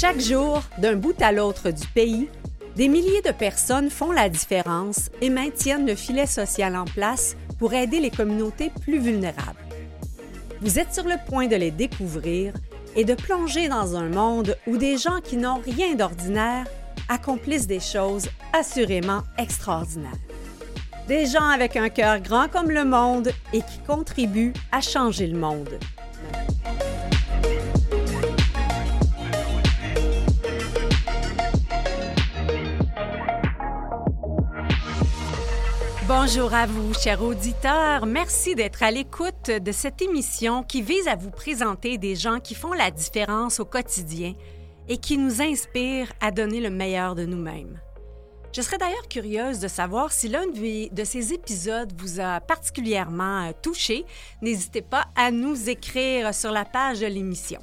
Chaque jour, d'un bout à l'autre du pays, des milliers de personnes font la différence et maintiennent le filet social en place pour aider les communautés plus vulnérables. Vous êtes sur le point de les découvrir et de plonger dans un monde où des gens qui n'ont rien d'ordinaire accomplissent des choses assurément extraordinaires. Des gens avec un cœur grand comme le monde et qui contribuent à changer le monde. Bonjour à vous, chers auditeurs. Merci d'être à l'écoute de cette émission qui vise à vous présenter des gens qui font la différence au quotidien et qui nous inspirent à donner le meilleur de nous-mêmes. Je serais d'ailleurs curieuse de savoir si l'un de ces épisodes vous a particulièrement touché. N'hésitez pas à nous écrire sur la page de l'émission.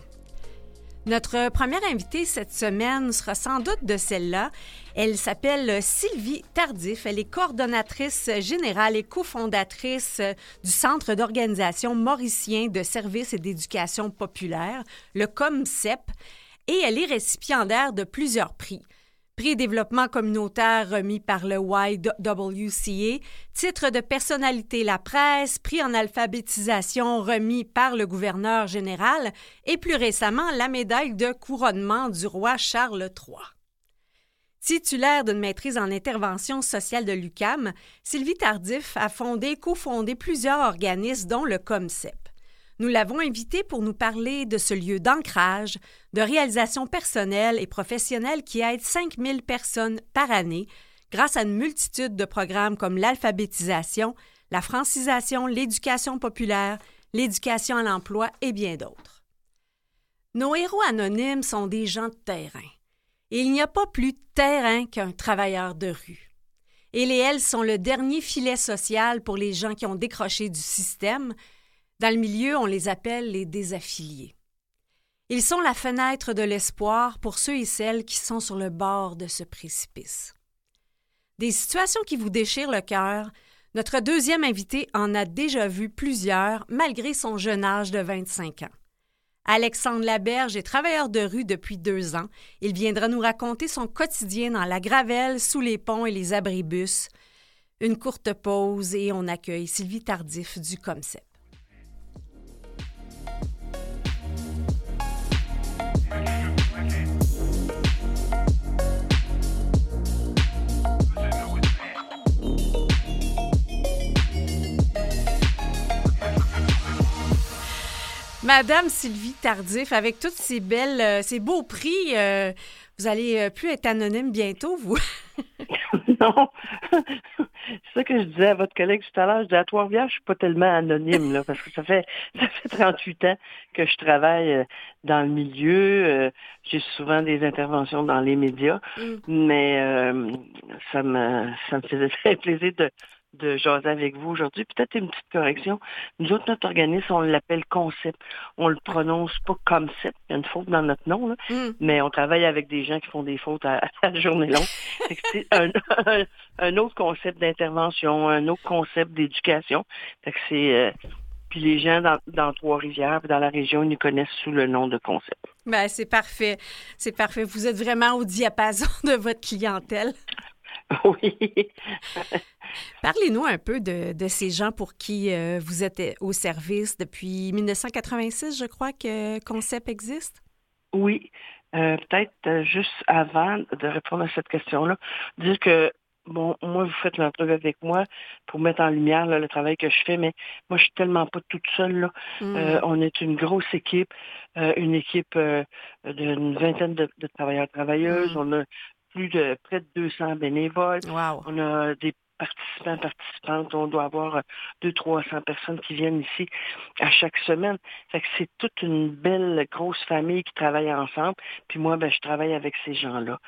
Notre première invitée cette semaine sera sans doute de celle-là. Elle s'appelle Sylvie Tardif. Elle est coordonnatrice générale et cofondatrice du Centre d'organisation mauricien de services et d'éducation populaire, le COMCEP, et elle est récipiendaire de plusieurs prix. Prix développement communautaire remis par le YWCA, titre de personnalité La Presse, prix en alphabétisation remis par le gouverneur général et plus récemment la médaille de couronnement du roi Charles III. Titulaire d'une maîtrise en intervention sociale de l'UQAM, Sylvie Tardif a cofondé plusieurs organismes dont le COMCEP. Nous l'avons invitée pour nous parler de ce lieu d'ancrage, de réalisation personnelle et professionnelle qui aide 5000 personnes par année grâce à une multitude de programmes comme l'alphabétisation, la francisation, l'éducation populaire, l'éducation à l'emploi et bien d'autres. Nos héros anonymes sont des gens de terrain. Et il n'y a pas plus terrain qu'un travailleur de rue. Ils et elles sont le dernier filet social pour les gens qui ont décroché du système. Dans le milieu, on les appelle les désaffiliés. Ils sont la fenêtre de l'espoir pour ceux et celles qui sont sur le bord de ce précipice. Des situations qui vous déchirent le cœur, notre deuxième invité en a déjà vu plusieurs malgré son jeune âge de 25 ans. Alexandre Laberge est travailleur de rue depuis 2 ans. Il viendra nous raconter son quotidien dans la gravelle, sous les ponts et les abribus. Une courte pause et on accueille Sylvie Tardif du COMCEP. Madame Sylvie Tardif, avec tous ces beaux prix, vous allez plus être anonyme bientôt, vous? Non, c'est ça que je disais à votre collègue tout à l'heure. Je dis à Trois-Rivières, je suis pas tellement anonyme, là, parce que ça fait 38 ans que je travaille dans le milieu. J'ai souvent des interventions dans les médias, mais ça me faisait très plaisir de jaser avec vous aujourd'hui. Peut-être une petite correction. Nous autres, notre organisme, on l'appelle concept. On le prononce pas concept. Il y a une faute dans notre nom, là. Mais on travaille avec des gens qui font des fautes à la journée longue. C'est un autre concept d'intervention, un autre concept d'éducation. Fait que c'est... puis les gens dans Trois-Rivières, dans la région, ils nous connaissent sous le nom de concept. Ben, c'est parfait. C'est parfait. Vous êtes vraiment au diapason de votre clientèle. Oui. Parlez-nous un peu de ces gens pour qui vous êtes au service depuis 1986, je crois que Concept existe. Oui. Peut-être juste avant de répondre à cette question-là, dire que, bon, moi, vous faites l'entrevue avec moi pour mettre en lumière là, le travail que je fais, mais moi, je suis tellement pas toute seule, là. On est une grosse équipe, une équipe d'une vingtaine de travailleurs-travailleuses. On a près de 200 bénévoles. Wow. On a des participantes. On doit avoir 200-300 personnes qui viennent ici à chaque semaine. Fait que c'est toute une belle, grosse famille qui travaille ensemble. Puis moi, je travaille avec ces gens-là.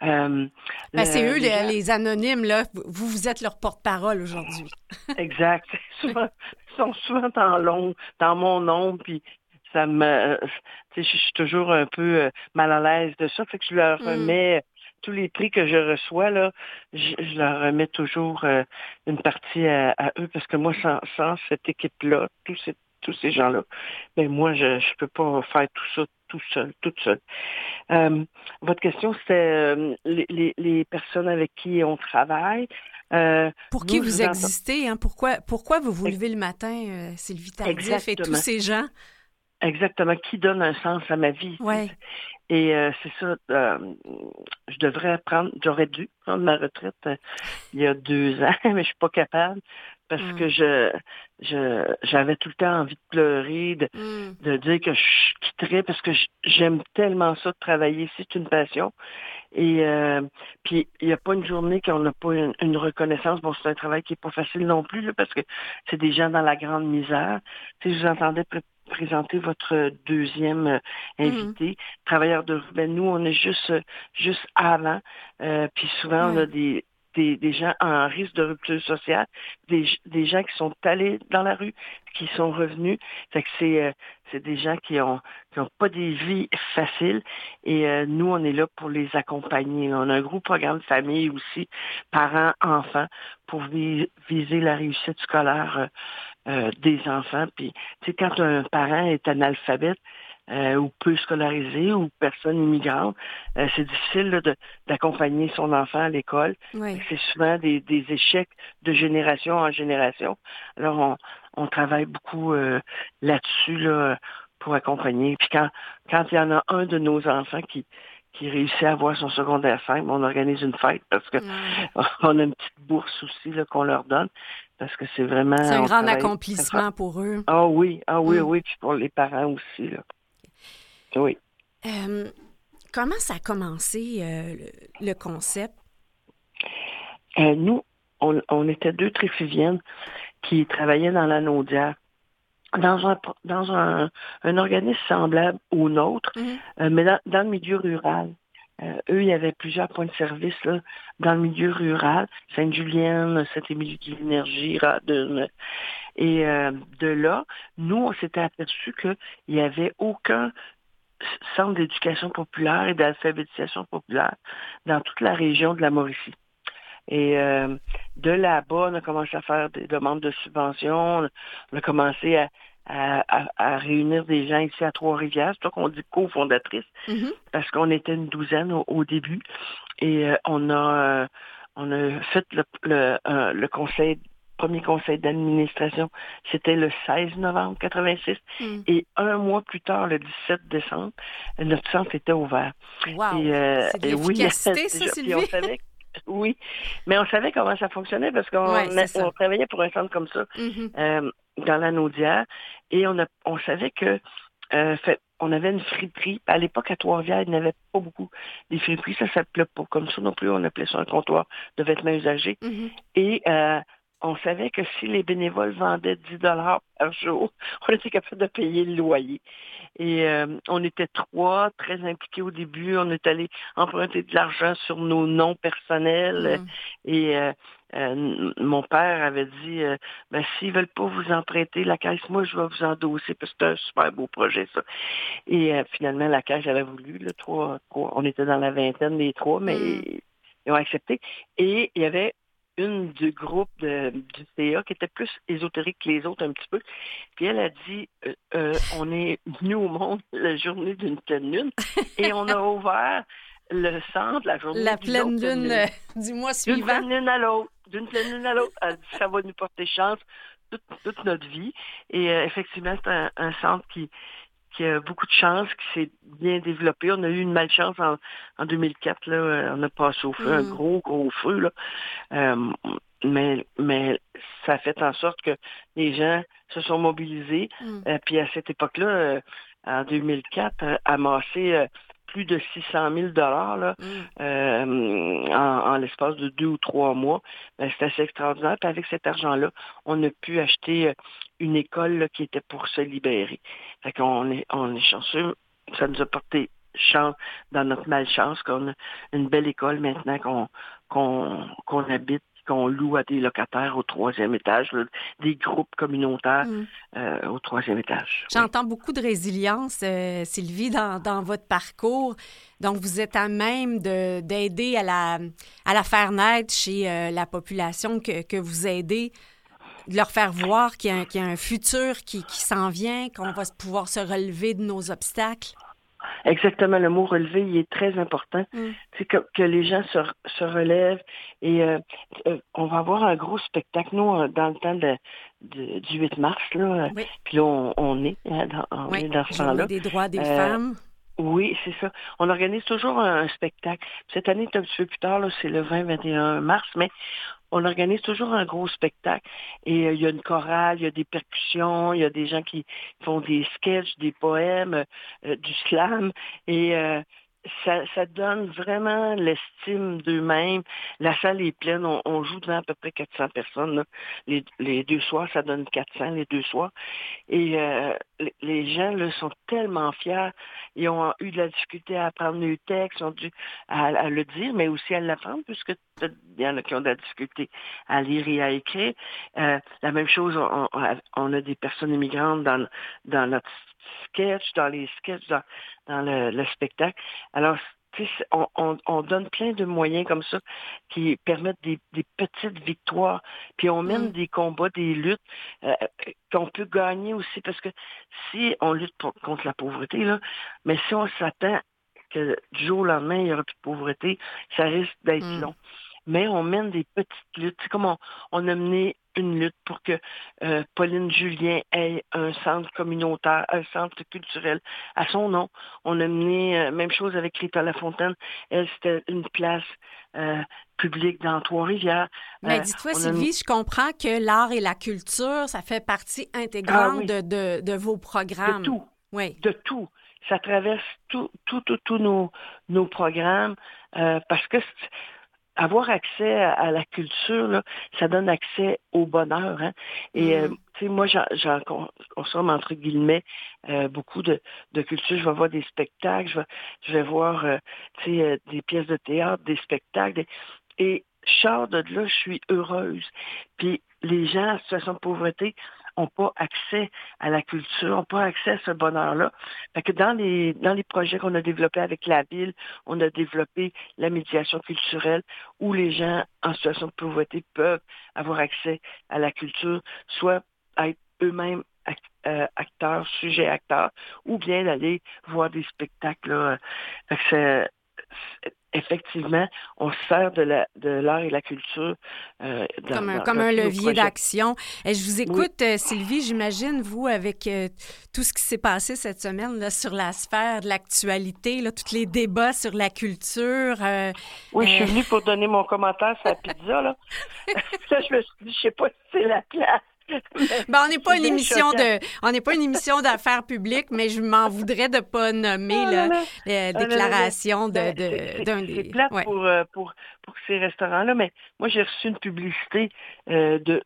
C'est eux, les anonymes, là. Vous êtes leur porte-parole aujourd'hui. Exact. Ils sont souvent dans mon nom, puis ça me... je suis toujours un peu mal à l'aise de ça. Fait que je leur remets... Tous les prix que je reçois, là, je leur remets toujours une partie à eux, parce que moi, sans cette équipe-là, tous tous ces gens-là. Mais moi, je peux pas faire tout ça toute seule. Votre question, c'était les personnes avec qui on travaille. Pour qui Nous, je vous vous entends. existez, hein? Pourquoi vous vous levez le matin, Sylvie Tardif, et tous Exactement. ces gens? Exactement. Qui donne un sens à ma vie? Oui. Et c'est ça, j'aurais dû prendre ma retraite il y a 2 ans, mais je suis pas capable parce que j'avais tout le temps envie de pleurer, de dire que je quitterais parce que j'aime tellement ça de travailler. C'est une passion. Et puis, il n'y a pas une journée qu'on n'a pas une reconnaissance. Bon, c'est un travail qui n'est pas facile non plus, là, parce que c'est des gens dans la grande misère. Tu sais, je vous entendais présenter votre deuxième invité, travailleur de rue. Ben, nous, on est juste avant. Puis souvent, on a des gens en risque de rupture sociale, des gens qui sont allés dans la rue, qui sont revenus. Fait que c'est des gens qui ont pas des vies faciles. Et nous, on est là pour les accompagner. On a un gros programme de famille aussi, parents, enfants, pour viser la réussite scolaire des enfants. Puis, tu sais, quand un parent est analphabète, ou peu scolarisé ou personne immigrante, c'est difficile là, d'accompagner son enfant à l'école. Oui. C'est souvent des échecs de génération en génération. Alors, on travaille beaucoup là-dessus là, pour accompagner. Puis quand il y en a un de nos enfants qui réussit à avoir son secondaire 5, on organise une fête parce que on a une petite bourse aussi là, qu'on leur donne parce que c'est vraiment... C'est un grand travaille accomplissement pour eux. Ah oui, puis pour les parents aussi, là. Oui. Comment ça a commencé, le concept? Nous, on était 2 Tréfiviennes qui travaillaient dans la Naudière, dans un organisme semblable au nôtre, mais dans le milieu rural. Eux, il y avait plusieurs points de service là, dans le milieu rural, Sainte-Julienne, Saint-Émilie de l'Énergie, Radun. Et de là, nous, on s'était aperçu qu'il n'y avait aucun centre d'éducation populaire et d'alphabétisation populaire dans toute la région de la Mauricie. Et de là-bas, on a commencé à faire des demandes de subventions, on a commencé à réunir des gens ici à Trois-Rivières. C'est toi qu'on dit cofondatrice, parce qu'on était une douzaine au début. Et on a fait le premier conseil d'administration, c'était le 16 novembre 86. Et un mois plus tard, le 17 décembre, notre centre était ouvert. Wow! C'est de Oui, l'efficacité, ça, Sylvie? Oui, mais on savait comment ça fonctionnait parce qu'on travaillait pour un centre comme ça dans la Naudière. Et on savait que on avait une friperie. À l'époque, à Trois-Rivières, il n'y avait pas beaucoup des friperies. Ça s'appelait pas comme ça non plus. On appelait ça un comptoir de vêtements usagés. Et on savait que si les bénévoles vendaient 10 $ par jour, on était capable de payer le loyer. Et on était 3, très impliqués au début. On est allé emprunter de l'argent sur nos noms personnels. Et mon père avait dit, s'ils veulent pas vous emprunter la caisse, moi, je vais vous endosser parce que c'est un super beau projet, ça. Et finalement, la caisse avait voulu, le 3, on était dans la vingtaine, les 3, mais ils ont accepté. Et il y avait une du groupe du CA qui était plus ésotérique que les autres un petit peu. Puis elle a dit, on est venu au monde la journée d'une pleine lune et on a ouvert le centre la journée la d'une pleine autre lune du mois suivant. D'une pleine lune à l'autre. D'une pleine lune à l'autre. Elle dit, ça va nous porter chance toute notre vie. Et effectivement, c'est un centre qui a beaucoup de chance, qui s'est bien développé. On a eu une malchance en 2004. Là, on a passé au feu, un gros feu. Là. Mais ça a fait en sorte que les gens se sont mobilisés. Puis à cette époque-là, en 2004, amassé plus de 600 000 là, en l'espace de 2 ou 3 mois. C'est assez extraordinaire. Puis avec cet argent-là, on a pu acheter une école là, qui était pour se libérer. Fait qu'on est chanceux. Ça nous a porté chance dans notre malchance qu'on a une belle école maintenant qu'on habite, qu'on loue à des locataires au 3e étage, là, des groupes communautaires au 3e étage. J'entends beaucoup de résilience, Sylvie, dans votre parcours. Donc, vous êtes à même d'aider à la faire naître chez la population que vous aidez. de leur faire voir qu'il y a un futur qui s'en vient, qu'on va pouvoir se relever de nos obstacles. Exactement, le mot relever, il est très important. C'est que les gens se relèvent et on va avoir un gros spectacle, nous, dans le temps du 8 mars, là, Oui. puis là, on est dans ce temps-là. Journée des droits des femmes. Oui, c'est ça. On organise toujours un spectacle. Cette année, c'est un petit peu plus tard, là, c'est le 20-21 mars, mais on organise toujours un gros spectacle. Et il y a une chorale, il y a des percussions, il y a des gens qui font des sketchs, des poèmes, du slam. Et ça donne vraiment l'estime d'eux-mêmes. La salle est pleine. On joue devant à peu près 400 personnes, là. Les 2 soirs, ça donne 400 les 2 soirs. Et les gens là, sont tellement fiers. Ils ont eu de la difficulté à apprendre le texte, ils ont dû à le dire, mais aussi à l'apprendre, puisque il y en a qui ont de la difficulté à lire et à écrire. La même chose, on a des personnes immigrantes dans notre sketch, dans les sketchs, dans le spectacle. Alors, tu sais, on donne plein de moyens comme ça qui permettent des petites victoires. Puis on mène des combats, des luttes qu'on peut gagner aussi. Parce que si on lutte contre la pauvreté, là, mais si on s'attend que du jour au lendemain, il n'y aura plus de pauvreté, ça risque d'être long. Mais on mène des petites luttes. C'est comme on a mené une lutte pour que Pauline Julien ait un centre communautaire, un centre culturel à son nom. On a mené, même chose avec Rita Lafontaine. Elle, c'était une place publique dans Trois-Rivières. Mais dis-toi, Sylvie, je comprends que l'art et la culture, ça fait partie intégrante de vos programmes. De tout. Oui. De tout. Ça traverse tous nos programmes parce que avoir accès à la culture, là, ça donne accès au bonheur. Hein? Et tu sais, moi, j'en consomme entre guillemets beaucoup de culture. Je vais voir des spectacles, je vais voir tu sais, des pièces de théâtre, des spectacles. Et je sors de là, je suis heureuse. Puis les gens en situation de pauvreté n'ont pas accès à la culture, n'ont pas accès à ce bonheur-là. Fait que dans les projets qu'on a développés avec la ville, on a développé la médiation culturelle où les gens en situation de pauvreté peuvent avoir accès à la culture, soit être eux-mêmes acteurs, sujets acteurs, ou bien d'aller voir des spectacles. Là. Fait que effectivement, on se sert de l'art et la culture comme un levier d'action. Et je vous écoute, Sylvie, j'imagine, vous, avec tout ce qui s'est passé cette semaine là, sur la sphère de l'actualité, là, tous les débats sur la culture. Oui, je suis venue pour donner mon commentaire sur la pizza. Là, là je me suis dit, je sais pas si c'est la place. Ben, on n'est pas une émission d'affaires publiques, mais je m'en voudrais de pas nommer la déclaration d'un des. C'est plate pour ces restaurants-là, mais moi j'ai reçu une publicité de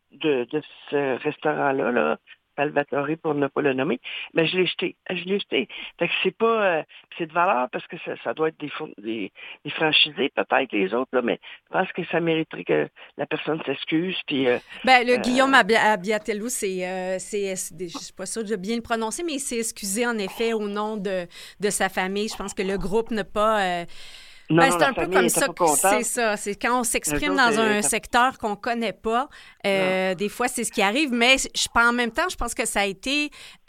ce restaurant-là, là, Salvatore pour ne pas le nommer, mais je l'ai jeté. Fait que c'est pas c'est de valeur parce que ça doit être des franchisés, peut-être les autres, là, mais je pense que ça mériterait que la personne s'excuse. Puis Guillaume Abbiatello, je suis pas sûre de bien le prononcer, mais il s'est excusé en effet au nom de sa famille. Je pense que le groupe n'a pas c'est un peu comme ça. C'est ça. C'est quand on s'exprime dans un secteur qu'on connaît pas. Des fois, c'est ce qui arrive. Mais en même temps, je pense que ça a été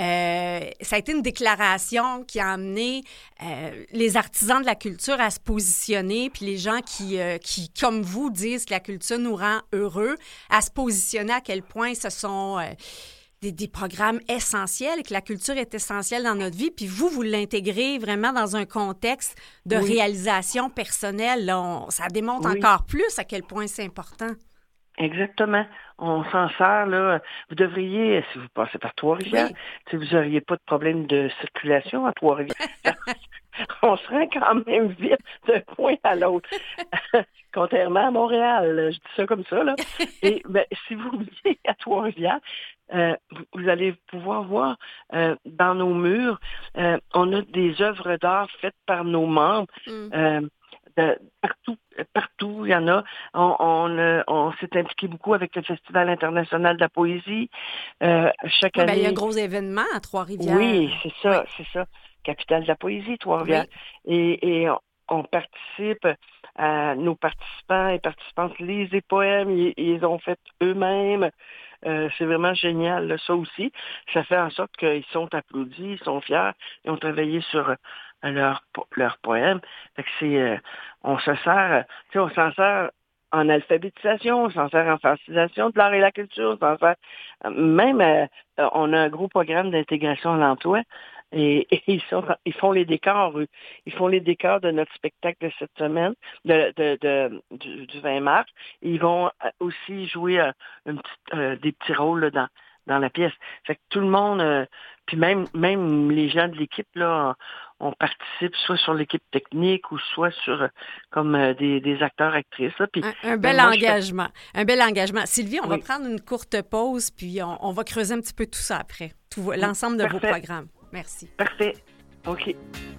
une déclaration qui a amené les artisans de la culture à se positionner, puis les gens qui, comme vous, disent que la culture nous rend heureux, à se positionner à quel point ce sont des programmes essentiels et que la culture est essentielle dans notre vie. Puis vous l'intégrez vraiment dans un contexte de réalisation personnelle. Là, ça démontre encore plus à quel point c'est important. Exactement. On s'en sert, là. Vous devriez, si vous passez par Trois-Rivières, si vous n'auriez pas de problème de circulation à Trois-Rivières. On se rend quand même vite d'un point à l'autre. Contrairement à Montréal, là, je dis ça comme ça, là. Et si vous venez à Trois-Rivières, vous allez pouvoir voir dans nos murs, on a des œuvres d'art faites par nos membres. Partout, il y en a. On s'est impliqué beaucoup avec le Festival international de la poésie. Chaque année... il y a un gros événement à Trois-Rivières. Oui, c'est ça. Capitale de la poésie, Trois-Rivières. Oui. Et on participe, nos participants et participantes lisent des poèmes, ils ont fait eux-mêmes. C'est vraiment génial, là, ça aussi. Ça fait en sorte qu'ils sont applaudis, ils sont fiers, ils ont travaillé sur leur poème. Fait que on se sert, tu sais, on s'en sert en alphabétisation, on s'en sert en francisation de l'art et la culture, on s'en sert, même, on a un gros programme d'intégration à l'emploi. Et ils font les décors, eux. Ils font les décors de notre spectacle de cette semaine, du 20 mars. Ils vont aussi jouer des petits rôles là, dans la pièce. Fait que tout le monde, puis même les gens de l'équipe, là, on participe soit sur l'équipe technique ou soit sur comme des acteurs, actrices. Là. Puis, un bel engagement. Un bel engagement. Sylvie, on va prendre une courte pause, puis on va creuser un petit peu tout ça après. L'ensemble de vos programmes. Merci. Parfait. OK.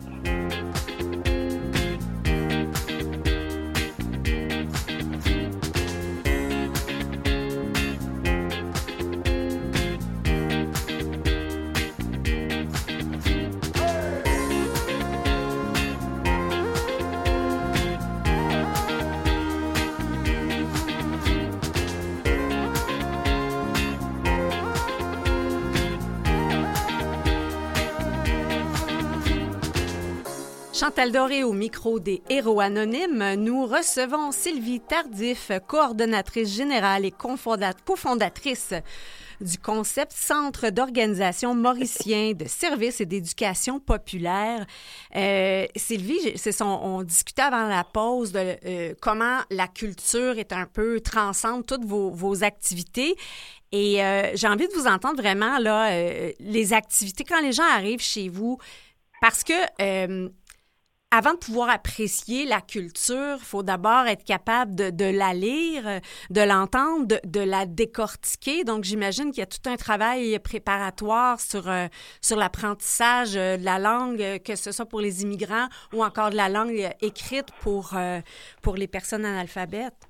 Chantal Doré au micro des Héros Anonymes. Nous recevons Sylvie Tardif, coordonnatrice générale et cofondatrice du concept Centre d'organisation mauricien de services et d'éducation populaire. Sylvie, on discutait avant la pause de comment la culture est un peu transcende toutes vos activités. Et j'ai envie de vous entendre vraiment là, les activités quand les gens arrivent chez vous, parce que avant de pouvoir apprécier la culture, il faut d'abord être capable de la lire, de l'entendre, de la décortiquer. Donc, j'imagine qu'il y a tout un travail préparatoire sur l'apprentissage de la langue, que ce soit pour les immigrants ou encore de la langue écrite pour les personnes analphabètes.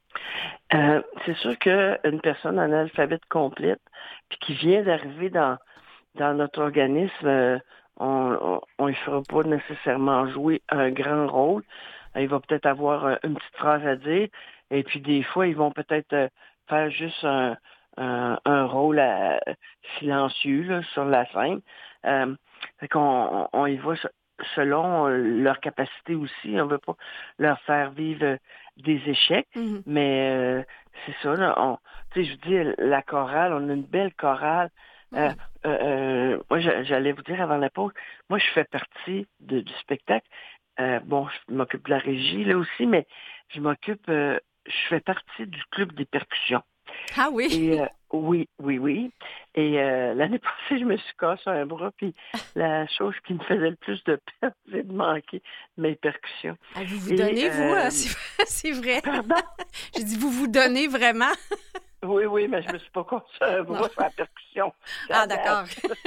C'est sûr qu'une personne analphabète complète, puis qui vient d'arriver dans notre organisme, on ne fera pas nécessairement jouer un grand rôle. Il va peut-être avoir une petite phrase à dire, et puis des fois, ils vont peut-être faire juste un rôle silencieux là, sur la scène. Fait qu'on y va selon leur capacité aussi. On ne veut pas leur faire vivre des échecs, mais c'est ça. Là, je vous dis, la chorale, on a une belle chorale. Moi, j'allais vous dire avant la pause, moi, je fais partie du spectacle. Je m'occupe de la régie, là aussi, mais je fais partie du club des percussions. Ah oui? Et, oui. Et l'année passée, je me suis cassé un bras, puis la chose qui me faisait le plus de peine, c'est de manquer mes percussions. Ah, vous donnez, c'est vrai? Pardon? J'ai dit, vous donnez vraiment? Oui, mais je me suis pas cassé un bras sur la percussion. Ah, d'accord.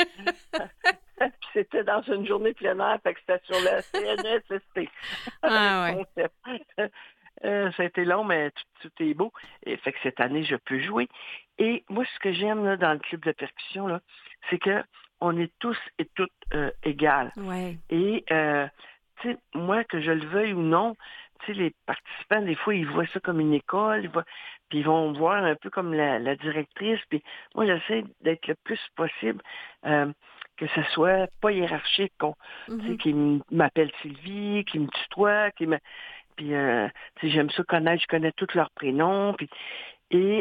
Puis c'était dans une journée plein air, fait que c'était sur le CNSST. Ah ouais. Ça a été long, mais tout est beau. Et fait que cette année, je peux jouer. Et moi, ce que j'aime là, dans le club de percussion, là, c'est que on est tous et toutes égales. Ouais. Et tu sais, moi, que je le veuille ou non, tu sais, les participants, des fois, ils voient ça comme une école, puis ils vont voir un peu comme la directrice. Puis moi, j'essaie d'être le plus possible que ce soit pas hiérarchique, tu sais, qui m'appelle Sylvie, qui me tutoie, puis tu sais, j'aime ça connaître, je connais tous leurs prénoms. Et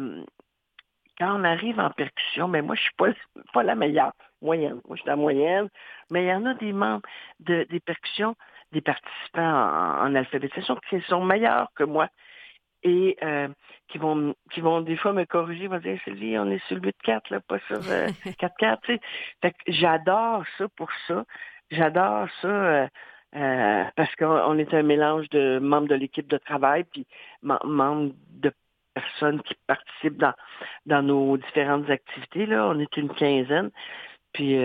quand on arrive en percussion, mais moi, je suis pas la meilleure. Moyenne. Moi, je suis la moyenne. Mais il y en a des membres des percussions, des participants en alphabétisation qui sont meilleurs que moi et qui vont des fois me corriger, vont dire Sylvie, on est sur le 8-4, là, pas sur 4-4. Tu sais. Fait que j'adore ça pour ça. J'adore ça parce qu'on est un mélange de membres de l'équipe de travail puis membres de personnes qui participent dans nos différentes activités. Là. On est une quinzaine. Puis,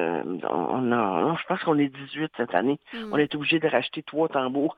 je pense qu'on est 18 cette année. On est obligé de racheter 3 tambours.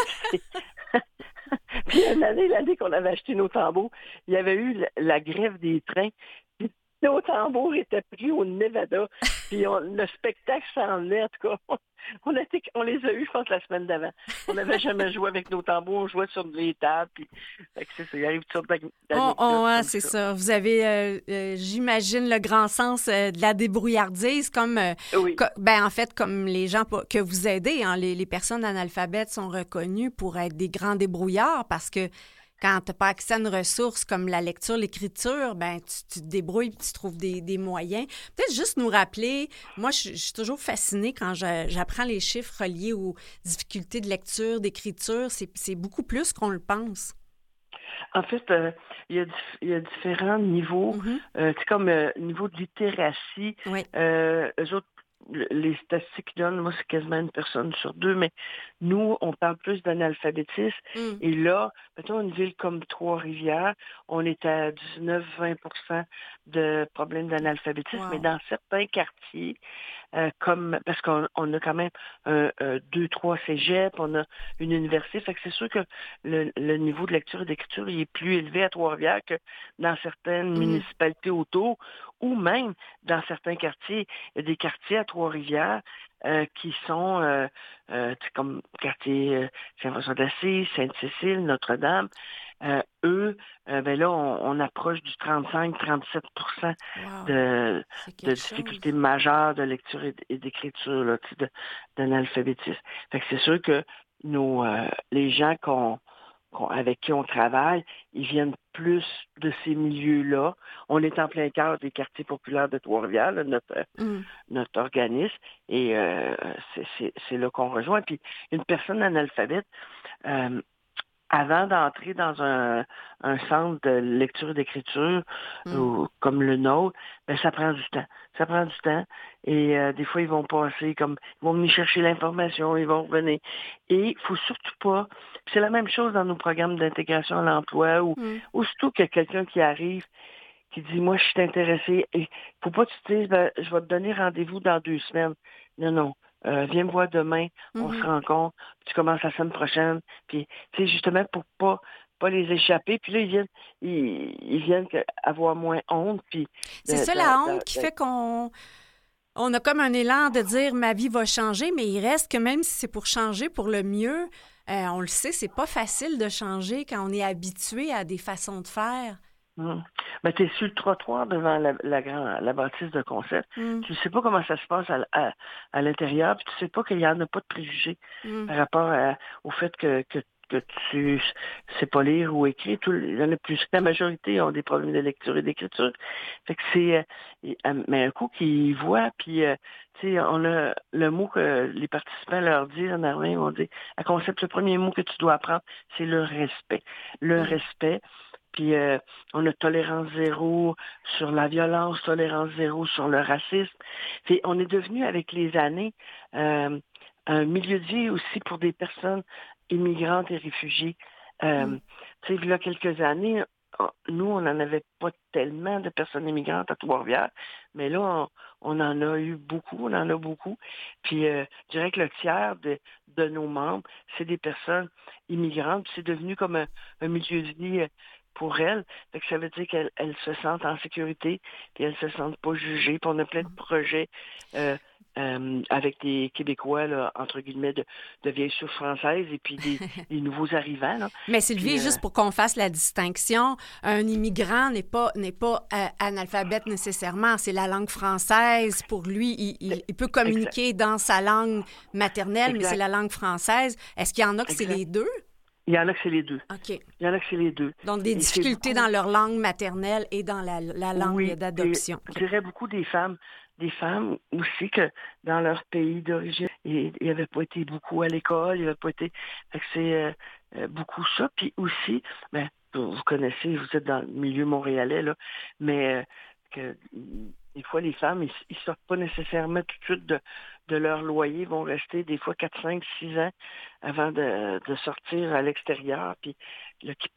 Puis, l'année qu'on avait acheté nos tambours, il y avait eu la grève des trains. Puis, nos tambours étaient pris au Nevada. Puis, le spectacle s'en venait, en tout cas. On les a eus, je pense, la semaine d'avant. On n'avait jamais joué avec nos tambours, on jouait sur les tables, puis fait que c'est ça, il arrive toutes sortes d'anecdotes Ouais, comme c'est ça. ça. Vous avez, j'imagine, le grand sens de la débrouillardise, comme, Oui. ben, en fait, comme les gens que vous aidez, hein, les personnes analphabètes sont reconnues pour être des grands débrouillards parce que quand tu n'as pas accès à une ressource comme la lecture, l'écriture, ben tu te débrouilles et tu trouves des moyens. Peut-être juste nous rappeler, moi, je suis toujours fascinée quand j'apprends les chiffres reliés aux difficultés de lecture, d'écriture. C'est beaucoup plus qu'on le pense. En fait, il y a différents niveaux. Mhm. C'est comme niveau de littératie. Oui. Eux autres, les statistiques qu'ils donnent, moi, c'est quasiment une personne sur deux, mais nous, on parle plus d'analphabétisme. Mm. Et là, mettons une ville comme Trois-Rivières, on est à 19-20% de problèmes d'analphabétisme, mais Wow. dans certains quartiers, comme parce qu'on a quand même deux, trois cégeps, on a une université, fait que c'est sûr que le niveau de lecture et d'écriture il est plus élevé à Trois-Rivières que dans certaines Mhm. municipalités autour, ou même dans certains quartiers. Il y a des quartiers à Trois-Rivières qui sont comme quartier Saint-François d'Assise, Sainte-Cécile, Notre-Dame. Eux, ben là, on approche du 35-37% Wow. de, C'est de quelque difficultés chose. majeures de lecture et d'écriture, là, tu sais, d'analphabétisme. Fait que c'est sûr que les gens avec qui on travaille, ils viennent plus de ces milieux-là. On est en plein cœur des quartiers populaires de Trois-Rivières, là, Mm. notre organisme, et c'est là qu'on rejoint. Puis une personne analphabète, euh, avant d'entrer dans un centre de lecture et d'écriture Mm. comme le nôtre, ben ça prend du temps. Ça prend du temps. Et des fois, ils vont passer comme ils vont venir chercher l'information, ils vont revenir. Et il faut surtout pas. Puis c'est la même chose dans nos programmes d'intégration à l'emploi ou Mm. aussitôt qu'il y a quelqu'un qui arrive qui dit moi je suis intéressé et faut pas que tu te dises ben, je vais te donner rendez-vous dans 2 semaines. Non, non. Viens me voir demain, on se Mhm. rencontre, tu commences la semaine prochaine, puis tu sais, justement pour pas les échapper, puis là, ils viennent avoir moins honte, puis C'est ça la honte qui fait qu'on a comme un élan de dire ma vie va changer, mais il reste que même si c'est pour changer pour le mieux, on le sait, c'est pas facile de changer quand on est habitué à des façons de faire. hum. Ben, tu es sur le trottoir devant la bâtisse de concept. Hum, Tu ne sais pas comment ça se passe à l'intérieur, puis tu sais pas qu'il n'y en a pas de préjugés hum. par rapport au fait que tu sais pas lire ou écrire. Il y en a plus. La majorité ont des problèmes de lecture et d'écriture. Fait que c'est mais un coup qu'ils voient, puis tu sais, on a le mot que les participants leur disent en armée, ils vont dire à concept, le premier mot que tu dois apprendre, c'est le respect. Le Hum. respect. Puis on a tolérance zéro sur la violence, tolérance zéro sur le racisme. Puis on est devenu avec les années un milieu de vie aussi pour des personnes immigrantes et réfugiés. Hum. Tu sais, il y a quelques années, nous, on n'en avait pas tellement de personnes immigrantes à Trois-Rivières, mais là, on en a eu beaucoup, on en a beaucoup. Puis je dirais que le tiers de nos membres, c'est des personnes immigrantes. Puis c'est devenu comme un milieu de vie pour elles. Fait que ça veut dire qu'elles se sentent en sécurité, puis elles se sentent pas jugées. Puis on a plein de projets avec des Québécois, là, entre guillemets, de vieilles souches françaises et puis des nouveaux arrivants. Là. Mais Puis Sylvie, juste pour qu'on fasse la distinction, un immigrant n'est pas analphabète nécessairement. C'est la langue française. Pour lui, il peut exact, communiquer dans sa langue maternelle, mais c'est exact, la langue française. Est-ce qu'il y en a que c'est exact. les deux? Il y en a que c'est les deux. OK. Il y en a que c'est les deux. Donc, des Et c'est difficultés beaucoup, dans leur langue maternelle et dans la langue oui, puis d'adoption. je OK. dirais beaucoup des femmes aussi que dans leur pays d'origine, ils n'avaient pas été beaucoup à l'école, ils n'avaient pas été. Fait que c'est beaucoup ça. Puis aussi, ben, vous connaissez, vous êtes dans le milieu montréalais, là, mais que des fois, les femmes, ils sortent pas nécessairement tout de suite de leur loyer, ils vont rester des fois 4 5 6 ans avant de sortir à l'extérieur, puis là, qui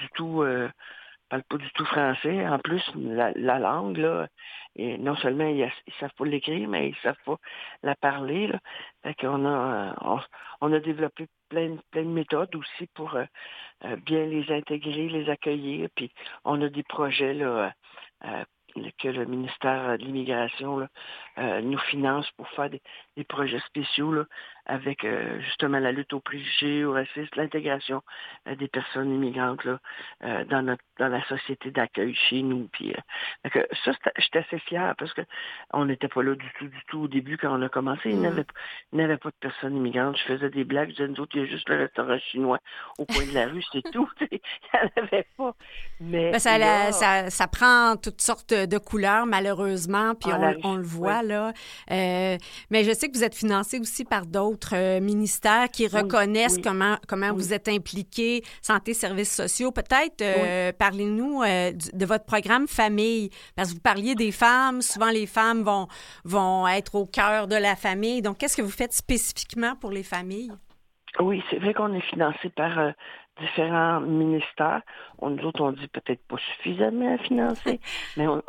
parlent pas du tout français. En plus, la langue, là, et non seulement ils savent pas l'écrire, mais ils savent pas la parler, là. Fait qu'on a, on a développé plein de méthodes aussi pour bien les intégrer, les accueillir. Puis on a des projets là, que le ministère de l'Immigration là, nous finance pour faire des projets spéciaux là, avec justement la lutte aux préjugés, au racisme, l'intégration des personnes immigrantes là, dans la société d'accueil chez nous. Puis, ça, j'étais assez fière parce que on n'était pas là du tout au début quand on a commencé. Il n'avait pas de personnes immigrantes. Je faisais des blagues. Je disais, nous autres, il y a juste le restaurant chinois au coin de la rue, c'est tout. Il n'y en avait pas. Mais ça prend toutes sortes de couleurs, malheureusement, puis on le voit, oui. Là. Mais je sais que vous êtes financé aussi par d'autres ministères qui reconnaissent comment vous êtes impliqués, santé, services sociaux. Peut-être, parlez-nous de votre programme Famille, parce que vous parliez des femmes. Souvent, les femmes vont être au cœur de la famille. Donc, qu'est-ce que vous faites spécifiquement pour les familles? Oui, c'est vrai qu'on est financé par différents ministères. Nous autres, on dit peut-être pas suffisamment financé, mais on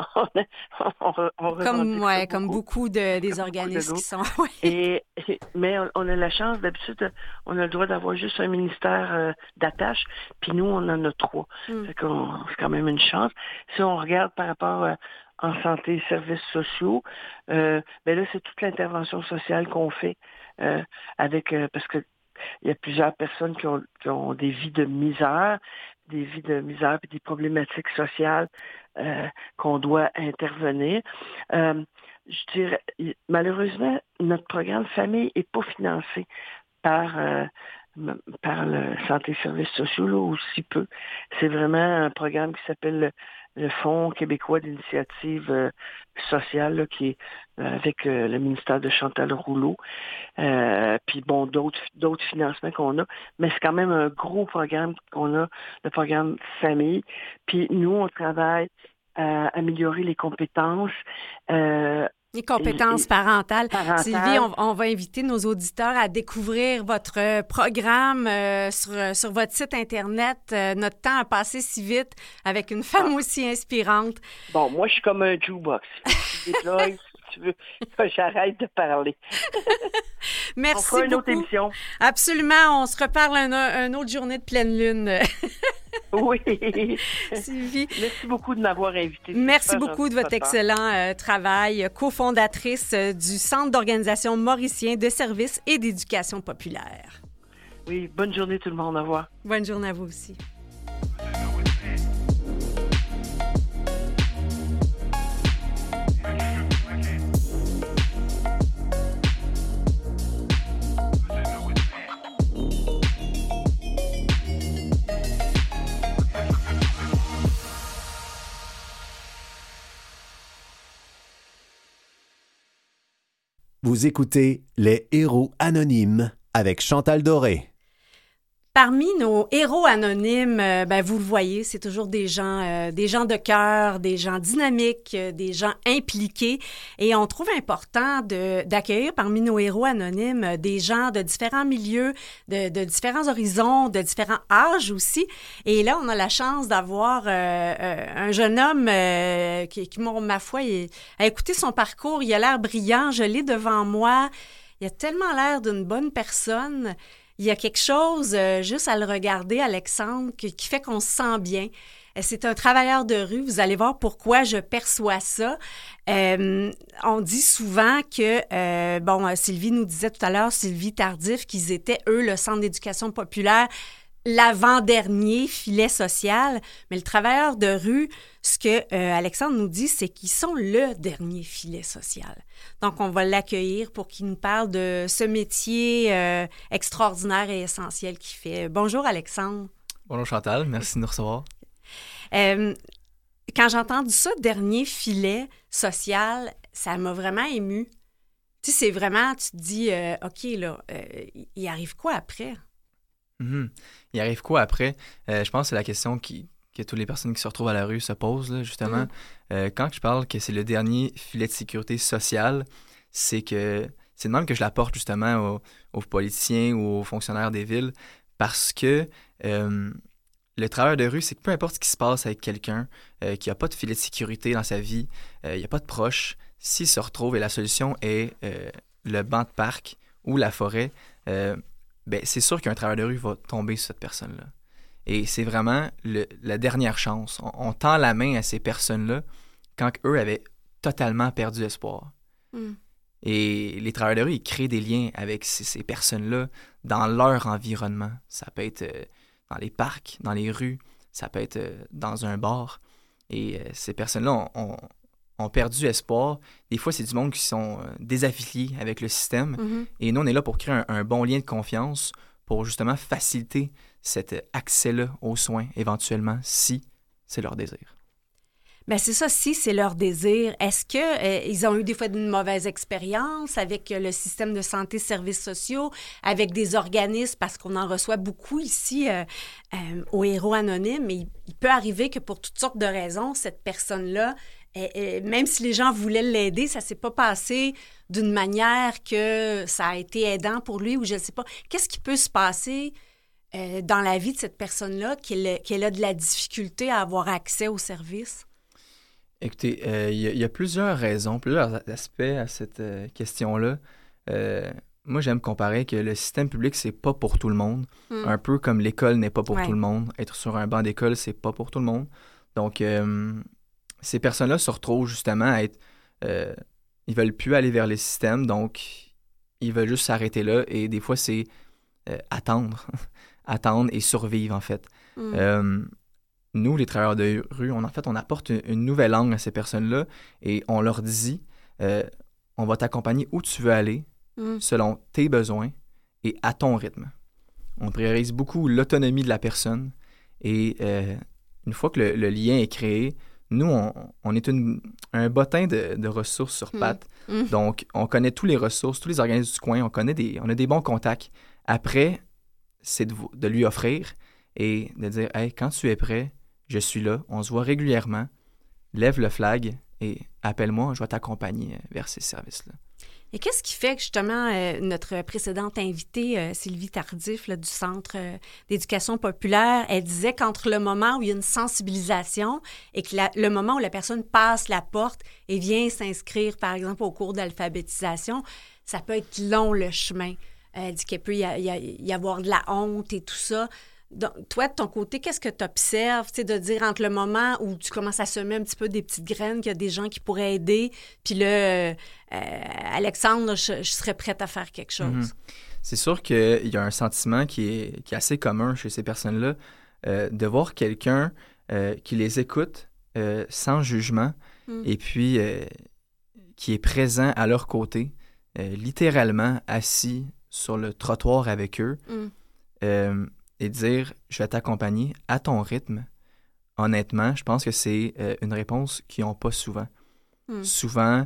comme beaucoup des organismes qui sont. Mais on a la chance, d'habitude, on a le droit d'avoir juste un ministère d'attache, puis nous, on en a 3. Fait qu'on, c'est quand même une chance. Si on regarde par rapport en santé et services sociaux, ben là, c'est toute l'intervention sociale qu'on fait parce que il y a plusieurs personnes qui ont des vies de misère puis des problématiques sociales qu'on doit intervenir. Je dirais, malheureusement, notre programme Famille n'est pas financé par le Santé et Services sociaux, là, aussi peu. C'est vraiment un programme qui s'appelle le Fonds québécois d'initiative sociale, là, qui est avec le ministère de Chantal Rouleau. Puis bon, d'autres financements qu'on a. Mais c'est quand même un gros programme qu'on a, le programme Famille. Puis nous, on travaille à améliorer les compétences. Les compétences parentales. Sylvie, on va inviter nos auditeurs à découvrir votre programme sur votre site Internet. Notre temps a passé si vite avec une femme aussi inspirante. Bon, moi, je suis comme un jukebox. Si tu veux, j'arrête de parler. Merci on fera une autre émission. Absolument. On se reparle une autre journée de pleine lune. Oui. Sylvie. Merci beaucoup de m'avoir invitée. Merci beaucoup de votre excellent travail, cofondatrice du Centre d'organisation mauricien de services et d'éducation populaire. Oui, bonne journée tout le monde. Au revoir. Bonne journée à vous aussi. Vous écoutez Les Héros Anonymes avec Chantal Doré. Parmi nos héros anonymes, vous le voyez, c'est toujours des gens de cœur, des gens dynamiques, des gens impliqués. Et on trouve important d'accueillir parmi nos héros anonymes des gens de différents milieux, de différents horizons, de différents âges aussi. Et là, on a la chance d'avoir un jeune homme qui ma foi, a écouté son parcours. Il a l'air brillant, je l'ai devant moi. Il a tellement l'air d'une bonne personne. Il y a quelque chose, juste à le regarder, Alexandre, qui fait qu'on se sent bien. C'est un travailleur de rue. Vous allez voir pourquoi je perçois ça. On dit souvent que, Sylvie nous disait tout à l'heure, Sylvie Tardif, qu'ils étaient, eux, le Centre d'éducation populaire, l'avant-dernier filet social. Mais le travailleur de rue, ce que Alexandre nous dit, c'est qu'ils sont le dernier filet social. Donc, on va l'accueillir pour qu'il nous parle de ce métier extraordinaire et essentiel qu'il fait. Bonjour, Alexandre. Bonjour, Chantal. Merci de nous recevoir. Quand j'ai entendu ça, dernier filet social, ça m'a vraiment émue. Tu sais, c'est vraiment, tu te dis, OK, là, il arrive quoi après? Il arrive quoi après? Je pense que c'est la question que toutes les personnes qui se retrouvent à la rue se posent, là, justement. Quand je parle que c'est le dernier filet de sécurité sociale, c'est de même que je l'apporte justement aux politiciens ou aux fonctionnaires des villes, parce que le travailleur de rue, c'est que peu importe ce qui se passe avec quelqu'un qui n'a pas de filet de sécurité dans sa vie, il n'y a pas de proche, s'il se retrouve et la solution est le banc de parc ou la forêt, c'est sûr qu'un travailleur de rue va tomber sur cette personne-là. Et c'est vraiment la dernière chance. On tend la main à ces personnes-là quand eux avaient totalement perdu espoir. Et les travailleurs de rue, ils créent des liens avec ces personnes-là dans leur environnement. Ça peut être dans les parcs, dans les rues, ça peut être dans un bar. Et ces personnes-là ont perdu espoir. Des fois, c'est du monde qui sont désaffiliés avec le système. Et nous, on est là pour créer un bon lien de confiance pour justement faciliter cet accès-là aux soins, éventuellement, si c'est leur désir. Bien, c'est ça, si c'est leur désir. Est-ce qu'ils ont eu des fois une mauvaise expérience avec le système de santé, services sociaux, avec des organismes, parce qu'on en reçoit beaucoup ici aux Héros Anonymes, mais il peut arriver que pour toutes sortes de raisons, cette personne-là, même si les gens voulaient l'aider, ça ne s'est pas passé d'une manière que ça a été aidant pour lui ou je ne sais pas. Qu'est-ce qui peut se passer dans la vie de cette personne-là qu'elle a de la difficulté à avoir accès aux services? Écoutez, il y a plusieurs raisons, plusieurs aspects à cette question-là. Moi, j'aime comparer que le système public, c'est pas pour tout le monde. Un peu comme l'école n'est pas pour tout le monde. Être sur un banc d'école, c'est pas pour tout le monde. Donc, ces personnes-là se retrouvent justement à être... ils veulent plus aller vers les systèmes, donc ils veulent juste s'arrêter là. Et des fois, c'est attendre. Attendre et survivre, en fait. Nous, les travailleurs de rue, on apporte une nouvelle langue à ces personnes-là et on leur dit on va t'accompagner où tu veux aller selon tes besoins et à ton rythme. On priorise beaucoup l'autonomie de la personne et une fois que le lien est créé, nous, on est un bottin de ressources sur pattes. Donc, on connaît toutes les ressources, tous les organismes du coin, on a des bons contacts. Après, c'est de lui offrir et de dire « Hey, quand tu es prêt, je suis là, on se voit régulièrement, lève le flag et appelle-moi, je vais t'accompagner vers ces services-là. » Et qu'est-ce qui fait que, justement, notre précédente invitée, Sylvie Tardif, là, du Centre d'éducation populaire, elle disait qu'entre le moment où il y a une sensibilisation et que le moment où la personne passe la porte et vient s'inscrire, par exemple, au cours d'alphabétisation, ça peut être long, le chemin. Elle dit qu'il peut y avoir de la honte et tout ça. Donc, toi, de ton côté, qu'est-ce que tu observes, de dire entre le moment où tu commences à semer un petit peu des petites graines, qu'il y a des gens qui pourraient aider, puis là, Alexandre, là, je serais prête à faire quelque chose. C'est sûr qu'il y a un sentiment qui est assez commun chez ces personnes-là, de voir quelqu'un qui les écoute sans jugement et puis qui est présent à leur côté, littéralement assis sur le trottoir avec eux, et dire « je vais t'accompagner à ton rythme », honnêtement, je pense que c'est une réponse qu'ils n'ont pas souvent. Souvent,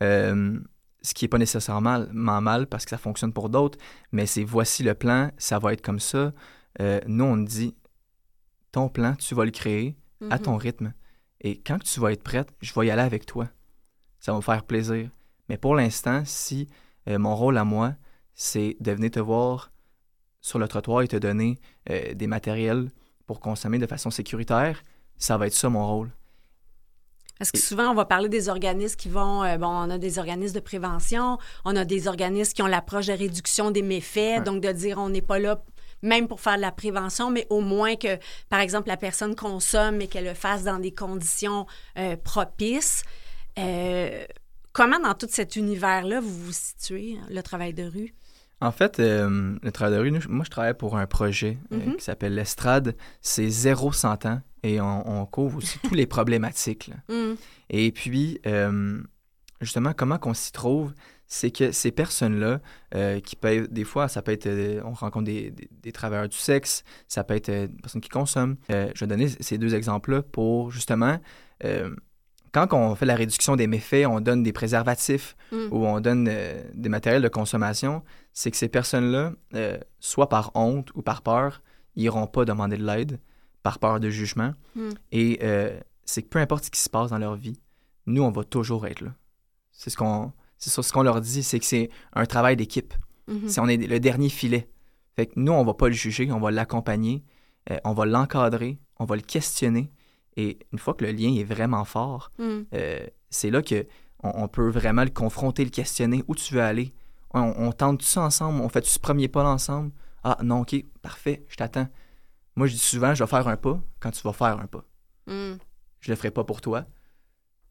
ce qui n'est pas nécessairement mal parce que ça fonctionne pour d'autres, mais c'est « voici le plan, ça va être comme ça ». Nous, on dit « ton plan, tu vas le créer à ton rythme et quand tu vas être prête, je vais y aller avec toi. Ça va me faire plaisir. Mais pour l'instant, si mon rôle à moi, c'est de venir te voir sur le trottoir et te donner des matériels pour consommer de façon sécuritaire, ça va être ça mon rôle. » Parce que souvent, on va parler des organismes qui vont... on a des organismes de prévention, on a des organismes qui ont l'approche de réduction des méfaits, donc de dire on n'est pas là même pour faire de la prévention, mais au moins que, par exemple, la personne consomme et qu'elle le fasse dans des conditions propices. Comment, dans tout cet univers-là, vous vous situez, le travail de rue? En fait, le travail de rue, moi, je travaille pour un projet qui s'appelle l'Estrade. C'est 0-100 ans et on couvre aussi toutes les problématiques. Et puis, justement, comment qu'on s'y trouve, c'est que ces personnes-là, qui peuvent, des fois, ça peut être, on rencontre des travailleurs du sexe, ça peut être des personnes qui consomment. Je vais donner ces deux exemples-là pour, justement, quand on fait la réduction des méfaits, on donne des préservatifs ou on donne des matériels de consommation, c'est que ces personnes-là, soit par honte ou par peur, ils n'iront pas demander de l'aide, par peur de jugement. Et c'est que peu importe ce qui se passe dans leur vie, nous, on va toujours être là. C'est ce qu'on leur dit, c'est que c'est un travail d'équipe. On est le dernier filet. Fait que nous, on ne va pas le juger, on va l'accompagner, on va l'encadrer, on va le questionner. Et une fois que le lien est vraiment fort, c'est là qu'on peut vraiment le confronter, le questionner. Où tu veux aller? On tente tout ça ensemble? On fait ce premier pas ensemble? Ah non, OK, parfait, je t'attends. Moi, je dis souvent, je vais faire un pas quand tu vas faire un pas. Je le ferai pas pour toi.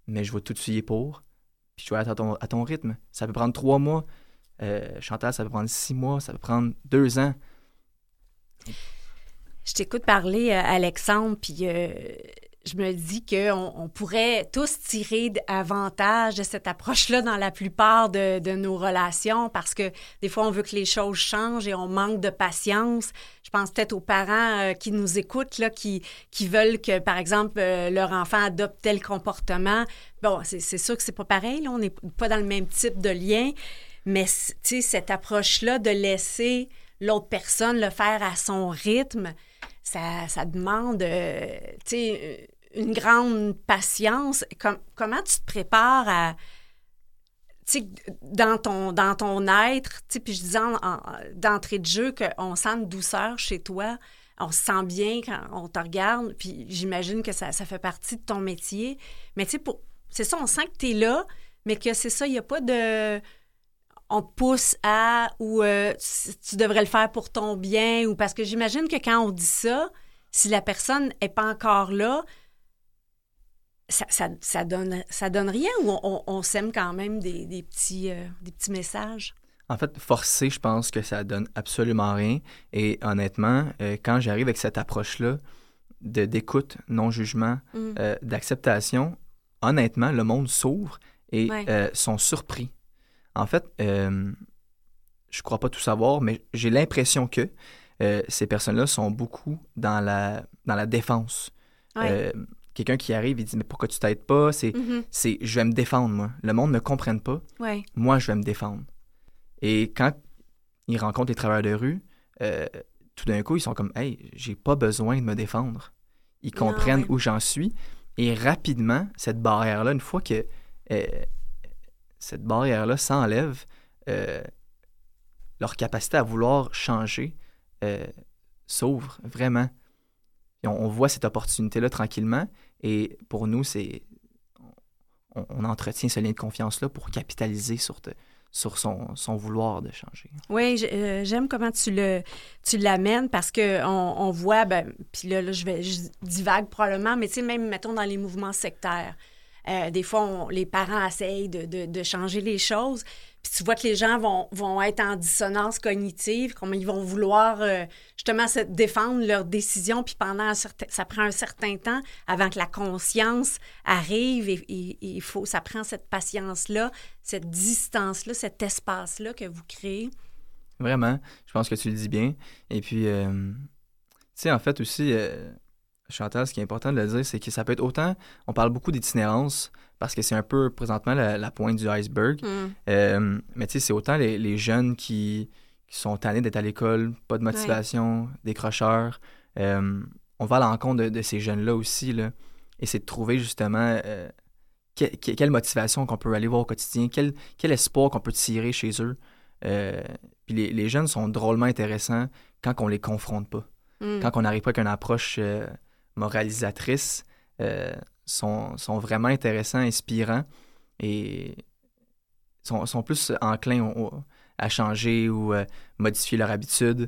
mais je vais tout tuer pour, puis je vais être à ton rythme. Ça peut prendre 3 mois. Chantal, ça peut prendre 6 mois, ça peut prendre 2 ans. Je t'écoute parler, Alexandre, puis je me dis qu'on pourrait tous tirer avantage de cette approche-là dans la plupart de nos relations parce que des fois, on veut que les choses changent et on manque de patience. Je pense peut-être aux parents qui nous écoutent, là, qui veulent que, par exemple, leur enfant adopte tel comportement. Bon, c'est sûr que c'est pas pareil, là, on n'est pas dans le même type de lien, mais tu sais, cette approche-là de laisser l'autre personne le faire à son rythme, ça demande, tu sais, une grande patience. Comment tu te prépares à, tu sais, dans ton être, tu sais, puis je disais d'entrée de jeu qu'on sent une douceur chez toi, on se sent bien quand on te regarde, puis j'imagine que ça fait partie de ton métier. Mais tu sais, c'est ça, on sent que tu es là, mais que c'est ça, il n'y a pas de... On te pousse à, ou tu devrais le faire pour ton bien, ou parce que j'imagine que quand on dit ça, si la personne n'est pas encore là, ça donne rien, ou on sème quand même des petits messages? En fait, forcer, je pense que ça donne absolument rien. Et honnêtement, quand j'arrive avec cette approche-là d'écoute, non-jugement, d'acceptation, honnêtement, le monde s'ouvre et sont surpris. En fait, je crois pas tout savoir, mais j'ai l'impression que ces personnes-là sont beaucoup dans la défense. Ouais. Quelqu'un qui arrive et dit « Mais pourquoi tu t'aides pas? » C'est « Je vais me défendre, moi. Le monde ne me comprenne pas. Ouais. Moi, je vais me défendre. » Et quand ils rencontrent les travailleurs de rue, tout d'un coup, ils sont comme « Hey, j'ai pas besoin de me défendre. » Ils comprennent où j'en suis. Et rapidement, cette barrière-là, une fois que cette barrière-là s'enlève, leur capacité à vouloir changer s'ouvre vraiment. Et on voit cette opportunité-là tranquillement. Et pour nous, on entretient ce lien de confiance-là pour capitaliser sur son vouloir de changer. Oui, j'aime comment tu l'amènes parce qu'on voit, puis là, je divague probablement, mais tu sais, même, mettons, dans les mouvements sectaires, des fois, les parents essayent de changer les choses, puis tu vois que les gens vont être en dissonance cognitive, comme ils vont vouloir justement se défendre leurs décisions, puis ça prend un certain temps avant que la conscience arrive, et ça prend cette patience-là, cette distance-là, cet espace-là que vous créez. Vraiment, je pense que tu le dis bien. Et puis, tu sais, en fait aussi... Chantal, ce qui est important de le dire, c'est que ça peut être autant... On parle beaucoup d'itinérance parce que c'est un peu présentement la pointe du iceberg. Mais tu sais, c'est autant les jeunes qui sont tannés d'être à l'école, pas de motivation, décrocheurs. On va à l'encontre de ces jeunes-là aussi, là. Et c'est de trouver justement quelle motivation qu'on peut aller voir au quotidien, quel espoir qu'on peut tirer chez eux. Puis les jeunes sont drôlement intéressants quand on les confronte pas. Quand on n'arrive pas avec une approche... moralisatrices sont vraiment intéressants, inspirants et sont plus enclins à changer ou modifier leur habitude.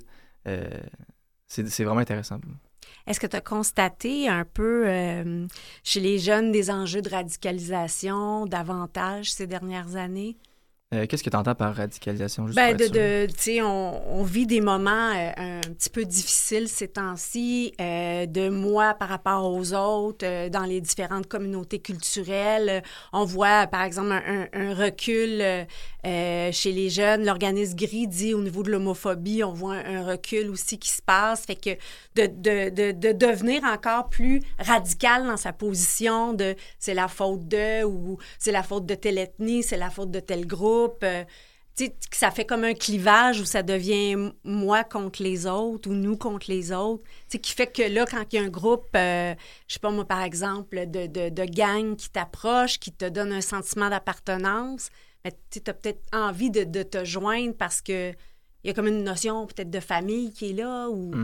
C'est vraiment intéressant. Est-ce que tu as constaté un peu chez les jeunes des enjeux de radicalisation davantage ces dernières années? Qu'est-ce que tu entends par radicalisation? Juste tu sais, on vit des moments un petit peu difficiles ces temps-ci, de moi par rapport aux autres, dans les différentes communautés culturelles. On voit, par exemple, un recul chez les jeunes. L'organisme GRI dit au niveau de l'homophobie, on voit un recul aussi qui se passe. Fait que de devenir encore plus radical dans sa position de c'est la faute de, ou c'est la faute de telle ethnie, c'est la faute de tel groupe. Tu sais, ça fait comme un clivage où ça devient moi contre les autres ou nous contre les autres. Tu sais, qui fait que là, quand il y a un groupe, je sais pas moi, par exemple, de gang qui t'approche, qui te donne un sentiment d'appartenance, mais tu as peut-être envie de te joindre parce que il y a comme une notion peut-être de famille qui est là. Ou...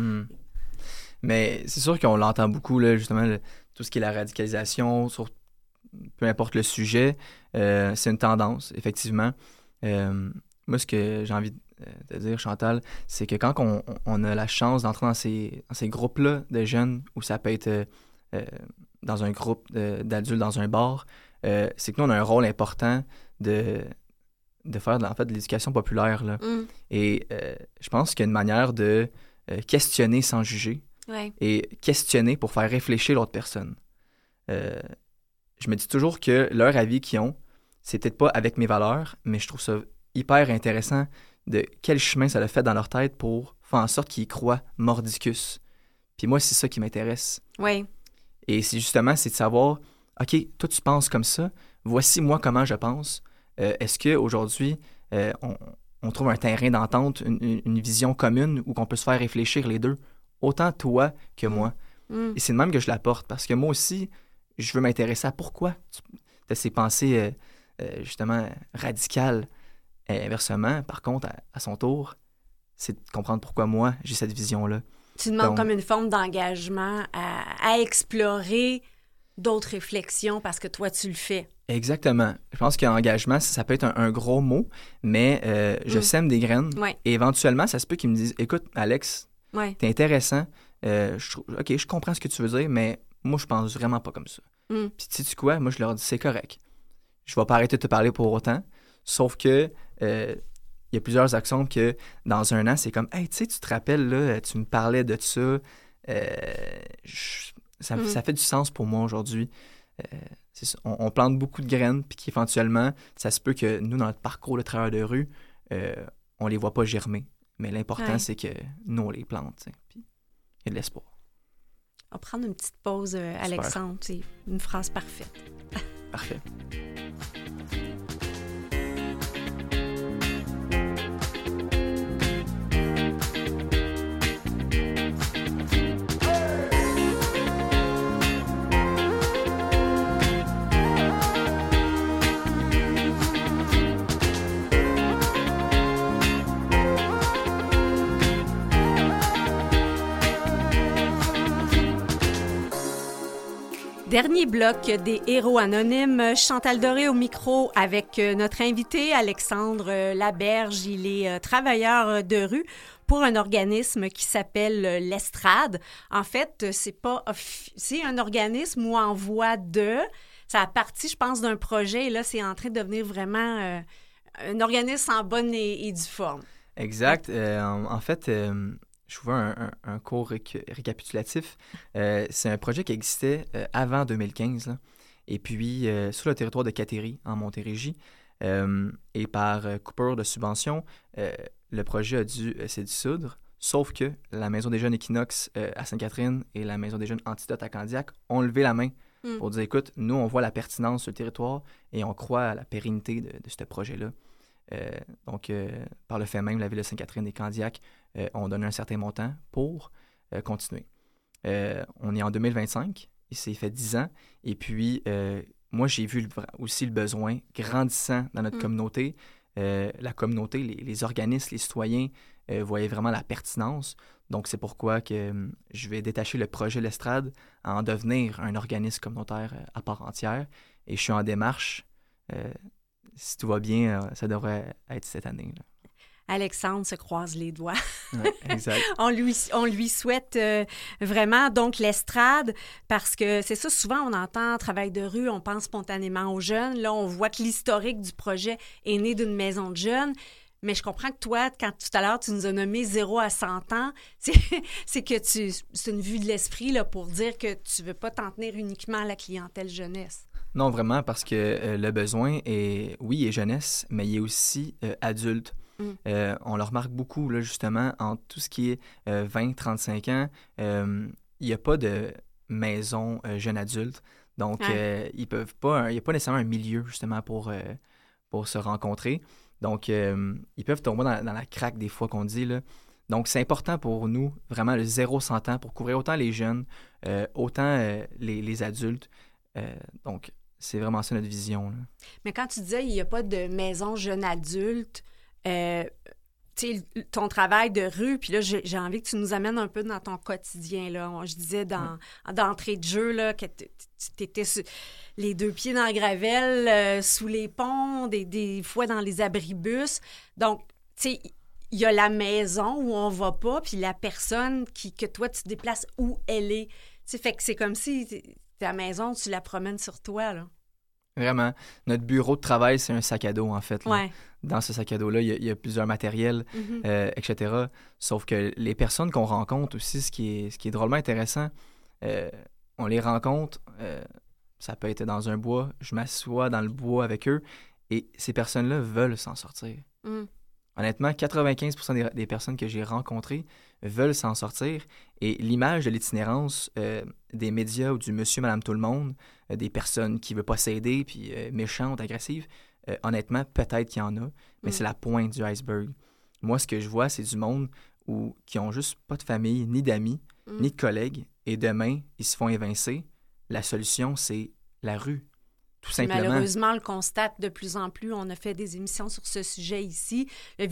Mais c'est sûr qu'on l'entend beaucoup, là, justement, tout ce qui est la radicalisation, sur peu importe le sujet, c'est une tendance, effectivement. Moi, ce que j'ai envie de dire, Chantal, c'est que quand on a la chance d'entrer dans ces groupes-là de jeunes où ça peut être dans un groupe d'adultes dans un bar, c'est que nous, on a un rôle important de faire en fait de l'éducation populaire. Là. Et je pense qu'il y a une manière de questionner sans juger et questionner pour faire réfléchir l'autre personne. Je me dis toujours que leur avis qu'ils ont, c'est peut-être pas avec mes valeurs, mais je trouve ça hyper intéressant de quel chemin ça a fait dans leur tête pour faire en sorte qu'ils y croient mordicus. Puis moi, c'est ça qui m'intéresse. Oui. Et c'est justement, c'est de savoir, OK, toi, tu penses comme ça, voici moi comment je pense. Est-ce qu'aujourd'hui, on trouve un terrain d'entente, une vision commune où qu'on peut se faire réfléchir les deux, autant toi que moi. Et c'est de même que je l'apporte, parce que moi aussi, je veux m'intéresser à pourquoi tu as ces pensées, justement, radicales. Inversement, par contre, à son tour, c'est de comprendre pourquoi moi, j'ai cette vision-là. Tu demandes comme une forme d'engagement à explorer d'autres réflexions parce que toi, tu le fais. Exactement. Je pense qu'engagement, ça peut être un gros mot, mais je sème des graines. Et éventuellement, ça se peut qu'ils me disent « Écoute, Alex, t'es intéressant. OK, je comprends ce que tu veux dire, mais moi, je pense vraiment pas comme ça. » Puis sais-tu quoi? Moi, je leur dis « C'est correct. Je vais pas arrêter de te parler pour autant. » Sauf que il y a plusieurs actions que dans un an, c'est comme « Hey, tu sais, tu te rappelles, là, tu me parlais de ça. Ça fait du sens pour moi aujourd'hui. » On plante beaucoup de graines, puis qu'éventuellement, ça se peut que nous, dans notre parcours de travailleur de rue, on les voit pas germer. Mais l'important, c'est que nous, on les plante. Puis il y a de l'espoir. On va prendre une petite pause, Alexandre. C'est une phrase parfaite. Parfait. Dernier bloc des Héros anonymes. Chantal Doré au micro avec notre invité Alexandre Laberge. Il est travailleur de rue pour un organisme qui s'appelle l'Estrade. En fait, c'est un organisme où en voie de... Ça a parti, je pense, d'un projet et là, c'est en train de devenir vraiment un organisme en bonne et due forme. Exact. En fait... je vous vois un court récapitulatif. C'est un projet qui existait avant 2015, là. Et puis sur le territoire de Cathéry, en Montérégie, et par coupure de subvention, le projet a dû se dissoudre, sauf que la Maison des jeunes Équinoxe à Sainte-Catherine et la Maison des jeunes Antidote à Candiac ont levé la main pour dire, écoute, nous, on voit la pertinence sur le territoire et on croit à la pérennité de ce projet-là. Donc, par le fait même, la ville de Sainte-Catherine et Candiac ont donné un certain montant pour continuer. On est en 2025, et c'est fait 10 ans. Et puis, moi, j'ai vu aussi le besoin grandissant dans notre communauté. La communauté, les organismes, les citoyens voyaient vraiment la pertinence. Donc, c'est pourquoi que je vais détacher le projet L'Estrade à en devenir un organisme communautaire à part entière. Et je suis en démarche. Si tout va bien, ça devrait être cette année, là. Alexandre se croise les doigts. Ouais, exact. On lui souhaite vraiment donc l'Estrade parce que c'est ça, souvent on entend travail de rue, on pense spontanément aux jeunes. Là, on voit que l'historique du projet est né d'une maison de jeunes. Mais je comprends que toi, quand tout à l'heure, tu nous as nommé 0 à 100 ans, c'est que c'est une vue de l'esprit là, pour dire que tu ne veux pas t'en tenir uniquement à la clientèle jeunesse. Non, vraiment, parce que le besoin est, oui, est jeunesse, mais il est aussi adulte. On le remarque beaucoup, là, justement, en tout ce qui est 20-35 ans, il n'y a pas de maison jeune adulte. Donc, ils peuvent pas, il n'y a pas nécessairement un milieu, justement, pour se rencontrer. Donc, ils peuvent tomber dans la craque des fois qu'on dit, là. Donc, c'est important pour nous, vraiment, le 0-100 ans, pour couvrir autant les jeunes, autant les adultes. Donc, c'est vraiment ça notre vision, là. Mais quand tu disais qu'il n'y a pas de maison jeune adulte, ton travail de rue, puis là, j'ai envie que tu nous amènes un peu dans ton quotidien, là. Je disais d'entrée de jeu, là, que tu étais les deux pieds dans la gravelle, sous les ponts, des fois dans les abribus. Donc, tu sais, il y a la maison où on va pas, puis la personne que toi, tu te déplaces où elle est. Tu sais, fait que c'est comme si Ta maison, tu la promènes sur toi, là. Vraiment. Notre bureau de travail, c'est un sac à dos, en fait. Là. Ouais. Dans ce sac à dos-là, il y a plusieurs matériels, etc. Sauf que les personnes qu'on rencontre aussi, ce qui est drôlement intéressant, on les rencontre, ça peut être dans un bois, je m'assois dans le bois avec eux, et ces personnes-là veulent s'en sortir. Mm. Honnêtement, 95% des personnes que j'ai rencontrées veulent s'en sortir. Et l'image de l'itinérance des médias ou du monsieur, madame, tout le monde, des personnes qui ne veulent pas s'aider, puis méchantes, agressives, honnêtement, peut-être qu'il y en a, mais c'est la pointe du iceberg. Moi, ce que je vois, c'est du monde qui ont juste pas de famille, ni d'amis, ni de collègues, et demain, ils se font évincer. La solution, c'est la rue. Tout simplement. Malheureusement, on le constate de plus en plus. On a fait des émissions sur ce sujet ici. Le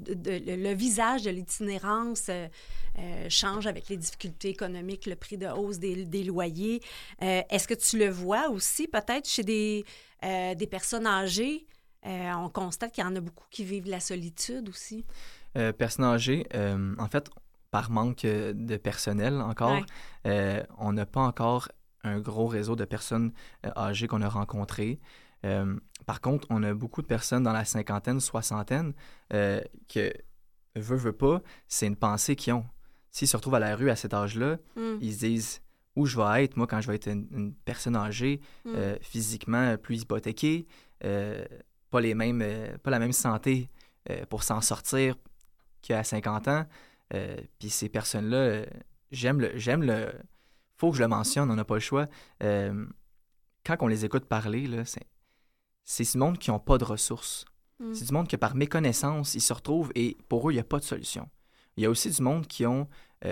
visage de l'itinérance change avec les difficultés économiques, le prix de hausse des loyers. Est-ce que tu le vois aussi peut-être chez des personnes âgées? On constate qu'il y en a beaucoup qui vivent la solitude aussi. Personnes âgées, en fait, par manque de personnel encore, on n'a pas encore un gros réseau de personnes âgées qu'on a rencontrées. Par contre, on a beaucoup de personnes dans la cinquantaine, soixantaine, que, veut pas, c'est une pensée qu'ils ont. S'ils se retrouvent à la rue à cet âge-là, ils se disent où je vais être, moi, quand je vais être une personne âgée, physiquement plus hypothéquée, pas la même santé pour s'en sortir qu'à 50 ans. Puis ces personnes-là, j'aime le faut que je le mentionne, on n'a pas le choix. Quand on les écoute parler, là, c'est ce monde qui n'ont pas de ressources. C'est du monde que par méconnaissance, ils se retrouvent et pour eux, il n'y a pas de solution. Il y a aussi du monde qui ont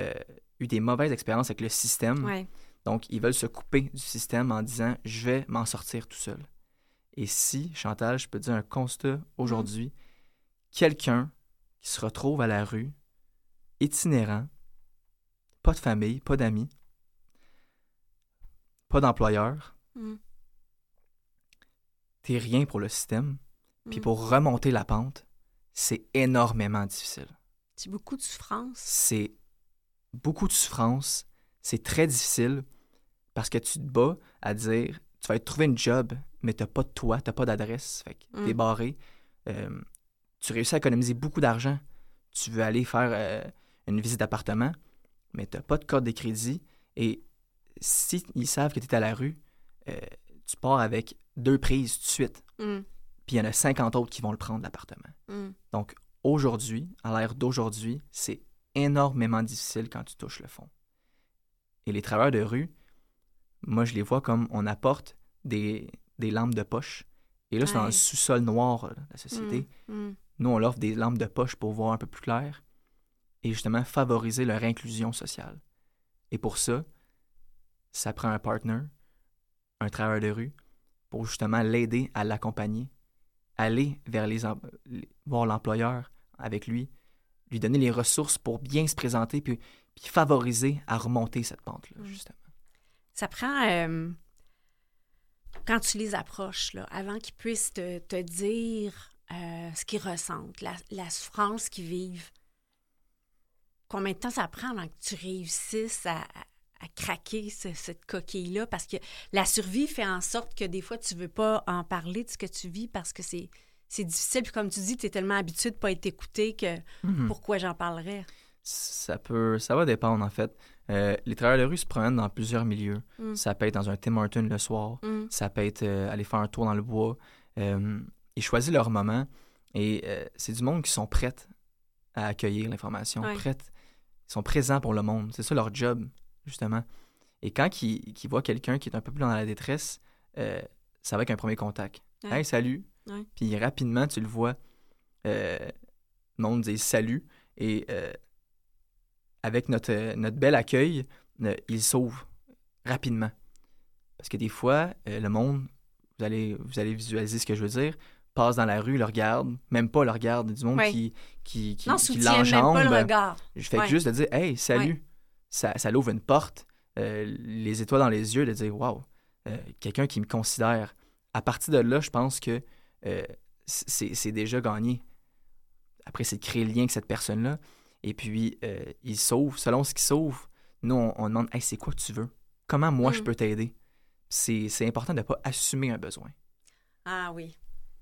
eu des mauvaises expériences avec le système. Ouais. Donc, ils veulent se couper du système en disant « je vais m'en sortir tout seul ». Et si, Chantal, je peux te dire un constat aujourd'hui, quelqu'un qui se retrouve à la rue, itinérant, pas de famille, pas d'amis, pas d'employeur, t'es rien pour le système, puis pour remonter la pente, c'est énormément difficile. C'est beaucoup de souffrance. C'est beaucoup de souffrance, c'est très difficile, parce que tu te bats à dire, tu vas te trouver une job, mais t'as pas de toit, t'as pas d'adresse, fait que t'es barré. Tu réussis à économiser beaucoup d'argent, tu veux aller faire une visite d'appartement, mais t'as pas de carte de crédit, et si ils savent que tu es à la rue, tu pars avec 2 prises tout de suite. Puis il y en a 50 autres qui vont le prendre, l'appartement. Donc, aujourd'hui, à l'ère d'aujourd'hui, c'est énormément difficile quand tu touches le fond. Et les travailleurs de rue, moi, je les vois comme on apporte des lampes de poche. Et là, c'est dans le sous-sol noir de la société. Nous, on leur offre des lampes de poche pour voir un peu plus clair et justement favoriser leur inclusion sociale. Et pour ça, ça prend un partner, un travailleur de rue, pour justement l'aider à l'accompagner, aller vers voir l'employeur avec lui donner les ressources pour bien se présenter, puis favoriser à remonter cette pente-là, justement. Ça prend, quand tu les approches, là, avant qu'ils puissent te dire ce qu'ils ressentent, la souffrance qu'ils vivent, combien de temps ça prend avant que tu réussisses à craquer cette coquille-là, parce que la survie fait en sorte que des fois, tu ne veux pas en parler de ce que tu vis parce que c'est difficile. Puis comme tu dis, tu es tellement habitué de ne pas être écouté que pourquoi j'en parlerais? Ça va dépendre, en fait. Les travailleurs de rue se promènent dans plusieurs milieux. Ça peut être dans un Tim Hortons le soir. Ça peut être aller faire un tour dans le bois. Ils choisissent leur moment. Et c'est du monde qui sont prêts à accueillir l'information. Ils sont présents pour le monde. C'est ça leur job, justement. Et quand ils voient quelqu'un qui est un peu plus dans la détresse, ça va avec un premier contact. « Hey, salut! » Puis rapidement, tu le vois, le monde dit « salut » et avec notre bel accueil, il s'ouvre rapidement. Parce que des fois, le monde, vous allez visualiser ce que je veux dire, passe dans la rue, le regarde, même pas le regarde, du monde qui l'enjambe. Même pas le regard. Je fais juste de dire « Hey, salut! » Ça l'ouvre une porte, les étoiles dans les yeux, de dire « Wow! Quelqu'un qui me considère. » À partir de là, je pense que c'est déjà gagné. Après, c'est de créer le lien avec cette personne-là. Et puis, il sauve. Selon ce qu'il sauve, nous, on demande « Hey, c'est quoi que tu veux? Comment moi, je peux t'aider? » c'est important de ne pas assumer un besoin. Ah oui.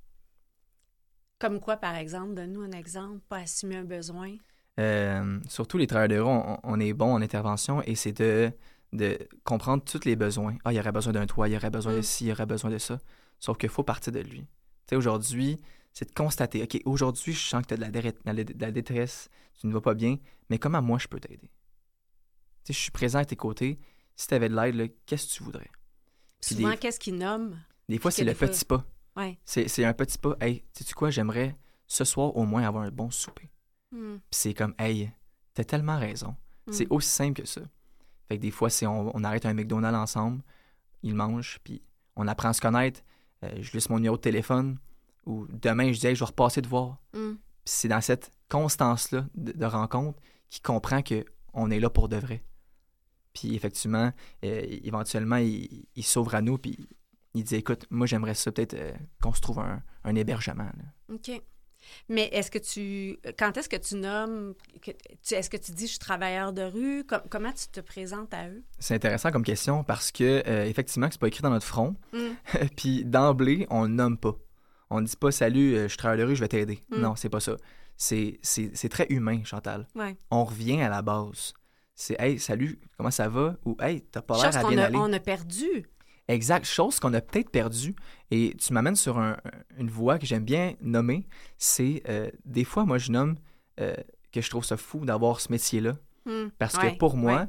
Comme quoi, par exemple? Donne-nous un exemple, pas assumer un besoin. Surtout les travailleurs de rue, on est bon en intervention et c'est de comprendre tous les besoins. Ah, il y aurait besoin d'un toit, il y aurait besoin de ci, il y aurait besoin de ça. Sauf qu'il faut partir de lui. Tu sais, aujourd'hui, c'est de constater, OK, aujourd'hui, je sens que tu as de la détresse, tu ne vas pas bien, mais comment moi je peux t'aider? Tu sais, je suis présent à tes côtés. Si tu avais de l'aide, là, qu'est-ce que tu voudrais? Puis Souvent, qu'est-ce qu'ils nomment? Des fois, c'est le petit pas. Ouais. C'est un petit pas. Hey, sais-tu quoi, j'aimerais ce soir au moins avoir un bon souper. Puis c'est comme, hey, t'as tellement raison. C'est aussi simple que ça. Fait que des fois, on arrête un McDonald's ensemble, ils mangent, puis on apprend à se connaître. Je laisse mon numéro de téléphone, ou demain, je dis, hey, je vais repasser te voir. Puis c'est dans cette constance-là de rencontre qu'il comprend qu'on est là pour de vrai. Puis effectivement, éventuellement, il s'ouvre à nous, puis il dit, écoute, moi, j'aimerais ça peut-être qu'on se trouve un hébergement. Là. OK. Mais quand est-ce que tu nommes, est-ce que tu dis je suis travailleur de rue? Comment tu te présentes à eux? C'est intéressant comme question parce que, effectivement, c'est pas écrit dans notre front. Puis d'emblée, on le nomme pas. On ne dit pas salut, je suis travailleur de rue, je vais t'aider. Non, c'est pas ça. C'est très humain, Chantal. Ouais. On revient à la base. C'est hey, salut, comment ça va? Ou hey, t'as pas l'air à bien aller. On a perdu. Exact, chose qu'on a peut-être perdue. Et tu m'amènes sur une voie que j'aime bien nommer. C'est des fois, moi, je nomme que je trouve ça fou d'avoir ce métier-là. Parce que pour moi,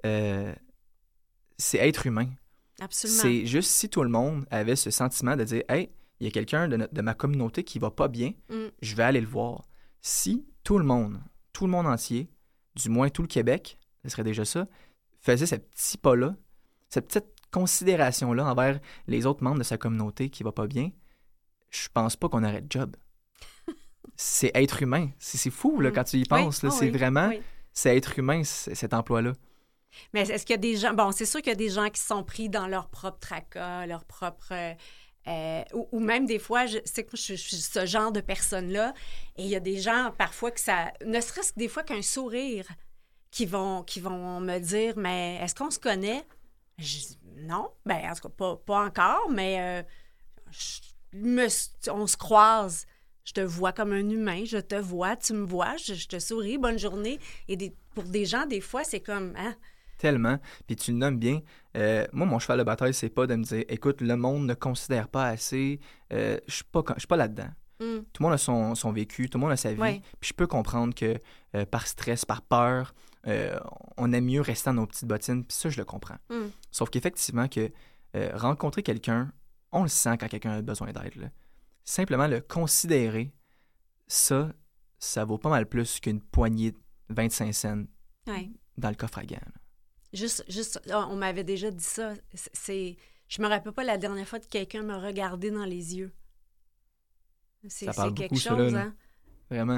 c'est être humain. Absolument. C'est juste si tout le monde avait ce sentiment de dire hey, il y a quelqu'un de ma communauté qui va pas bien, je vais aller le voir. Si tout le monde entier, du moins tout le Québec, ce serait déjà ça, faisait ce petit pas-là, cette petite considération-là envers les autres membres de sa communauté qui va pas bien, je pense pas qu'on aurait de job. C'est être humain. C'est fou, là, quand tu y penses. Là, c'est vraiment... C'est être humain, cet emploi-là. Mais est-ce qu'il y a des gens... Bon, c'est sûr qu'il y a des gens qui sont pris dans leur propre tracas, leur propre... ou même des fois, je sais que je suis ce genre de personne-là, et il y a des gens, parfois, que ça... Ne serait-ce que des fois qu'un sourire qui vont me dire, mais est-ce qu'on se connaît? Je dis non, bien, en tout cas, pas encore, mais on se croise. Je te vois comme un humain, je te vois, tu me vois, je te souris, bonne journée. Et pour des gens, des fois, c'est comme... Hein? Tellement. Puis tu le nommes bien. Moi, mon cheval de bataille, c'est pas de me dire, écoute, le monde ne considère pas assez. Je suis pas là-dedans. Tout le monde a son vécu, tout le monde a sa vie. Ouais. Puis je peux comprendre que par stress, par peur, on aime mieux rester dans nos petites bottines. Puis ça, je le comprends. Sauf qu'effectivement, que rencontrer quelqu'un, on le sent quand quelqu'un a besoin d'aide. Là. Simplement le considérer, ça vaut pas mal plus qu'une poignée de 25 cents dans le coffre à gants. Là. Juste, on m'avait déjà dit ça. Je me rappelle pas la dernière fois que quelqu'un m'a regardé dans les yeux. C'est quelque beaucoup, chose, là. hein? Vraiment.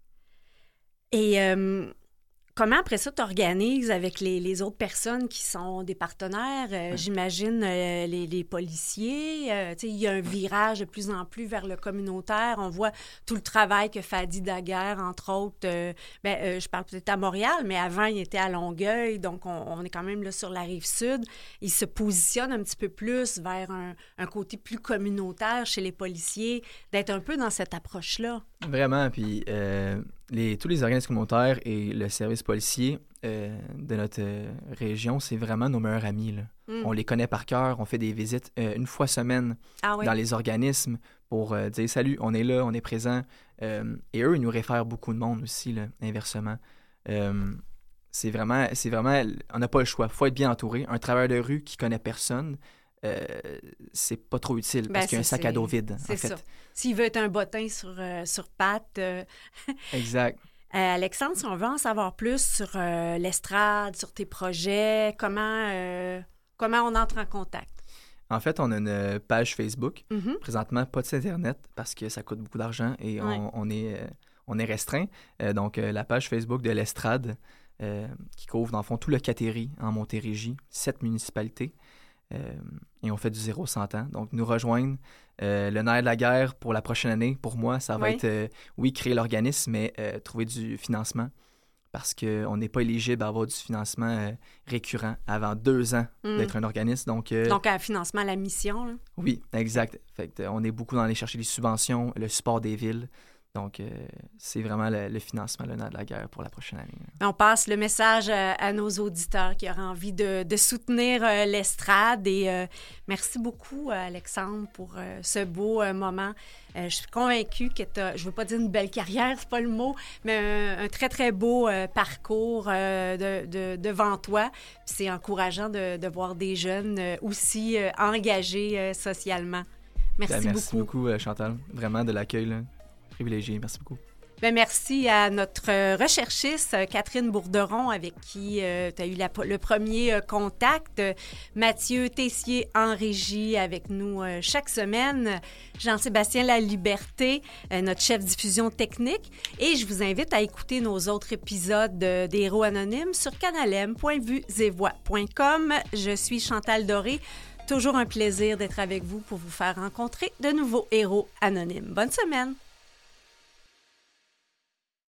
Et comment, après ça, tu organises avec les autres personnes qui sont des partenaires? J'imagine les policiers. Il y a un virage de plus en plus vers le communautaire. On voit tout le travail que Fadi Daguerre, entre autres. Je parle peut-être à Montréal, mais avant, il était à Longueuil. Donc, on est quand même là sur la Rive-Sud. Il se positionne un petit peu plus vers un côté plus communautaire chez les policiers, d'être un peu dans cette approche-là. Vraiment. Puis tous les organismes communautaires et le service policier de notre région, c'est vraiment nos meilleurs amis. Là. On les connaît par cœur. On fait des visites une fois semaine dans les organismes pour dire « Salut, on est là, on est présent ». Et eux, ils nous réfèrent beaucoup de monde aussi, là, inversement. C'est vraiment... On n'a pas le choix. Il faut être bien entouré. Un travailleur de rue qui connaît personne, c'est pas trop utile parce qu'il y a un sac à dos vide, en fait. C'est ça. S'il veut être un bottin sur pattes... Exact. Alexandre, si on veut en savoir plus sur l'estrade, sur tes projets, comment on entre en contact? En fait, on a une page Facebook. Présentement, pas de site Internet parce que ça coûte beaucoup d'argent et on est restreint. Donc, la page Facebook de l'estrade qui couvre, dans le fond, tout le Cateri en Montérégie, 7 municipalités. Et on fait du 0-100 ans. Donc, nous rejoindre le nerf de la guerre pour la prochaine année, pour moi, ça va être, créer l'organisme, mais trouver du financement parce qu'on n'est pas éligible à avoir du financement récurrent avant 2 ans d'être un organisme. Donc, un financement à la mission. Là. Oui, exact. Fait que, on est beaucoup dans aller chercher des subventions, le support des villes. Donc, c'est vraiment le financement, le nerf de la guerre pour la prochaine année. On passe le message à nos auditeurs qui auraient envie de soutenir l'estrade. Et merci beaucoup, Alexandre, pour ce beau moment. Je suis convaincue que tu as, je ne veux pas dire une belle carrière, c'est pas le mot, mais un très, très beau parcours devant toi. Puis c'est encourageant de voir des jeunes aussi engagés socialement. Merci beaucoup, Chantal. Vraiment de l'accueil, là. Privilégié. Merci beaucoup. Bien, merci à notre recherchiste, Catherine Bourderon, avec qui tu as eu le premier contact. Mathieu Tessier en régie avec nous chaque semaine. Jean-Sébastien Laliberté, notre chef diffusion technique. Et je vous invite à écouter nos autres épisodes des Héros Anonymes sur canalem.vuesetvoix.com. Je suis Chantal Doré. Toujours un plaisir d'être avec vous pour vous faire rencontrer de nouveaux héros anonymes. Bonne semaine!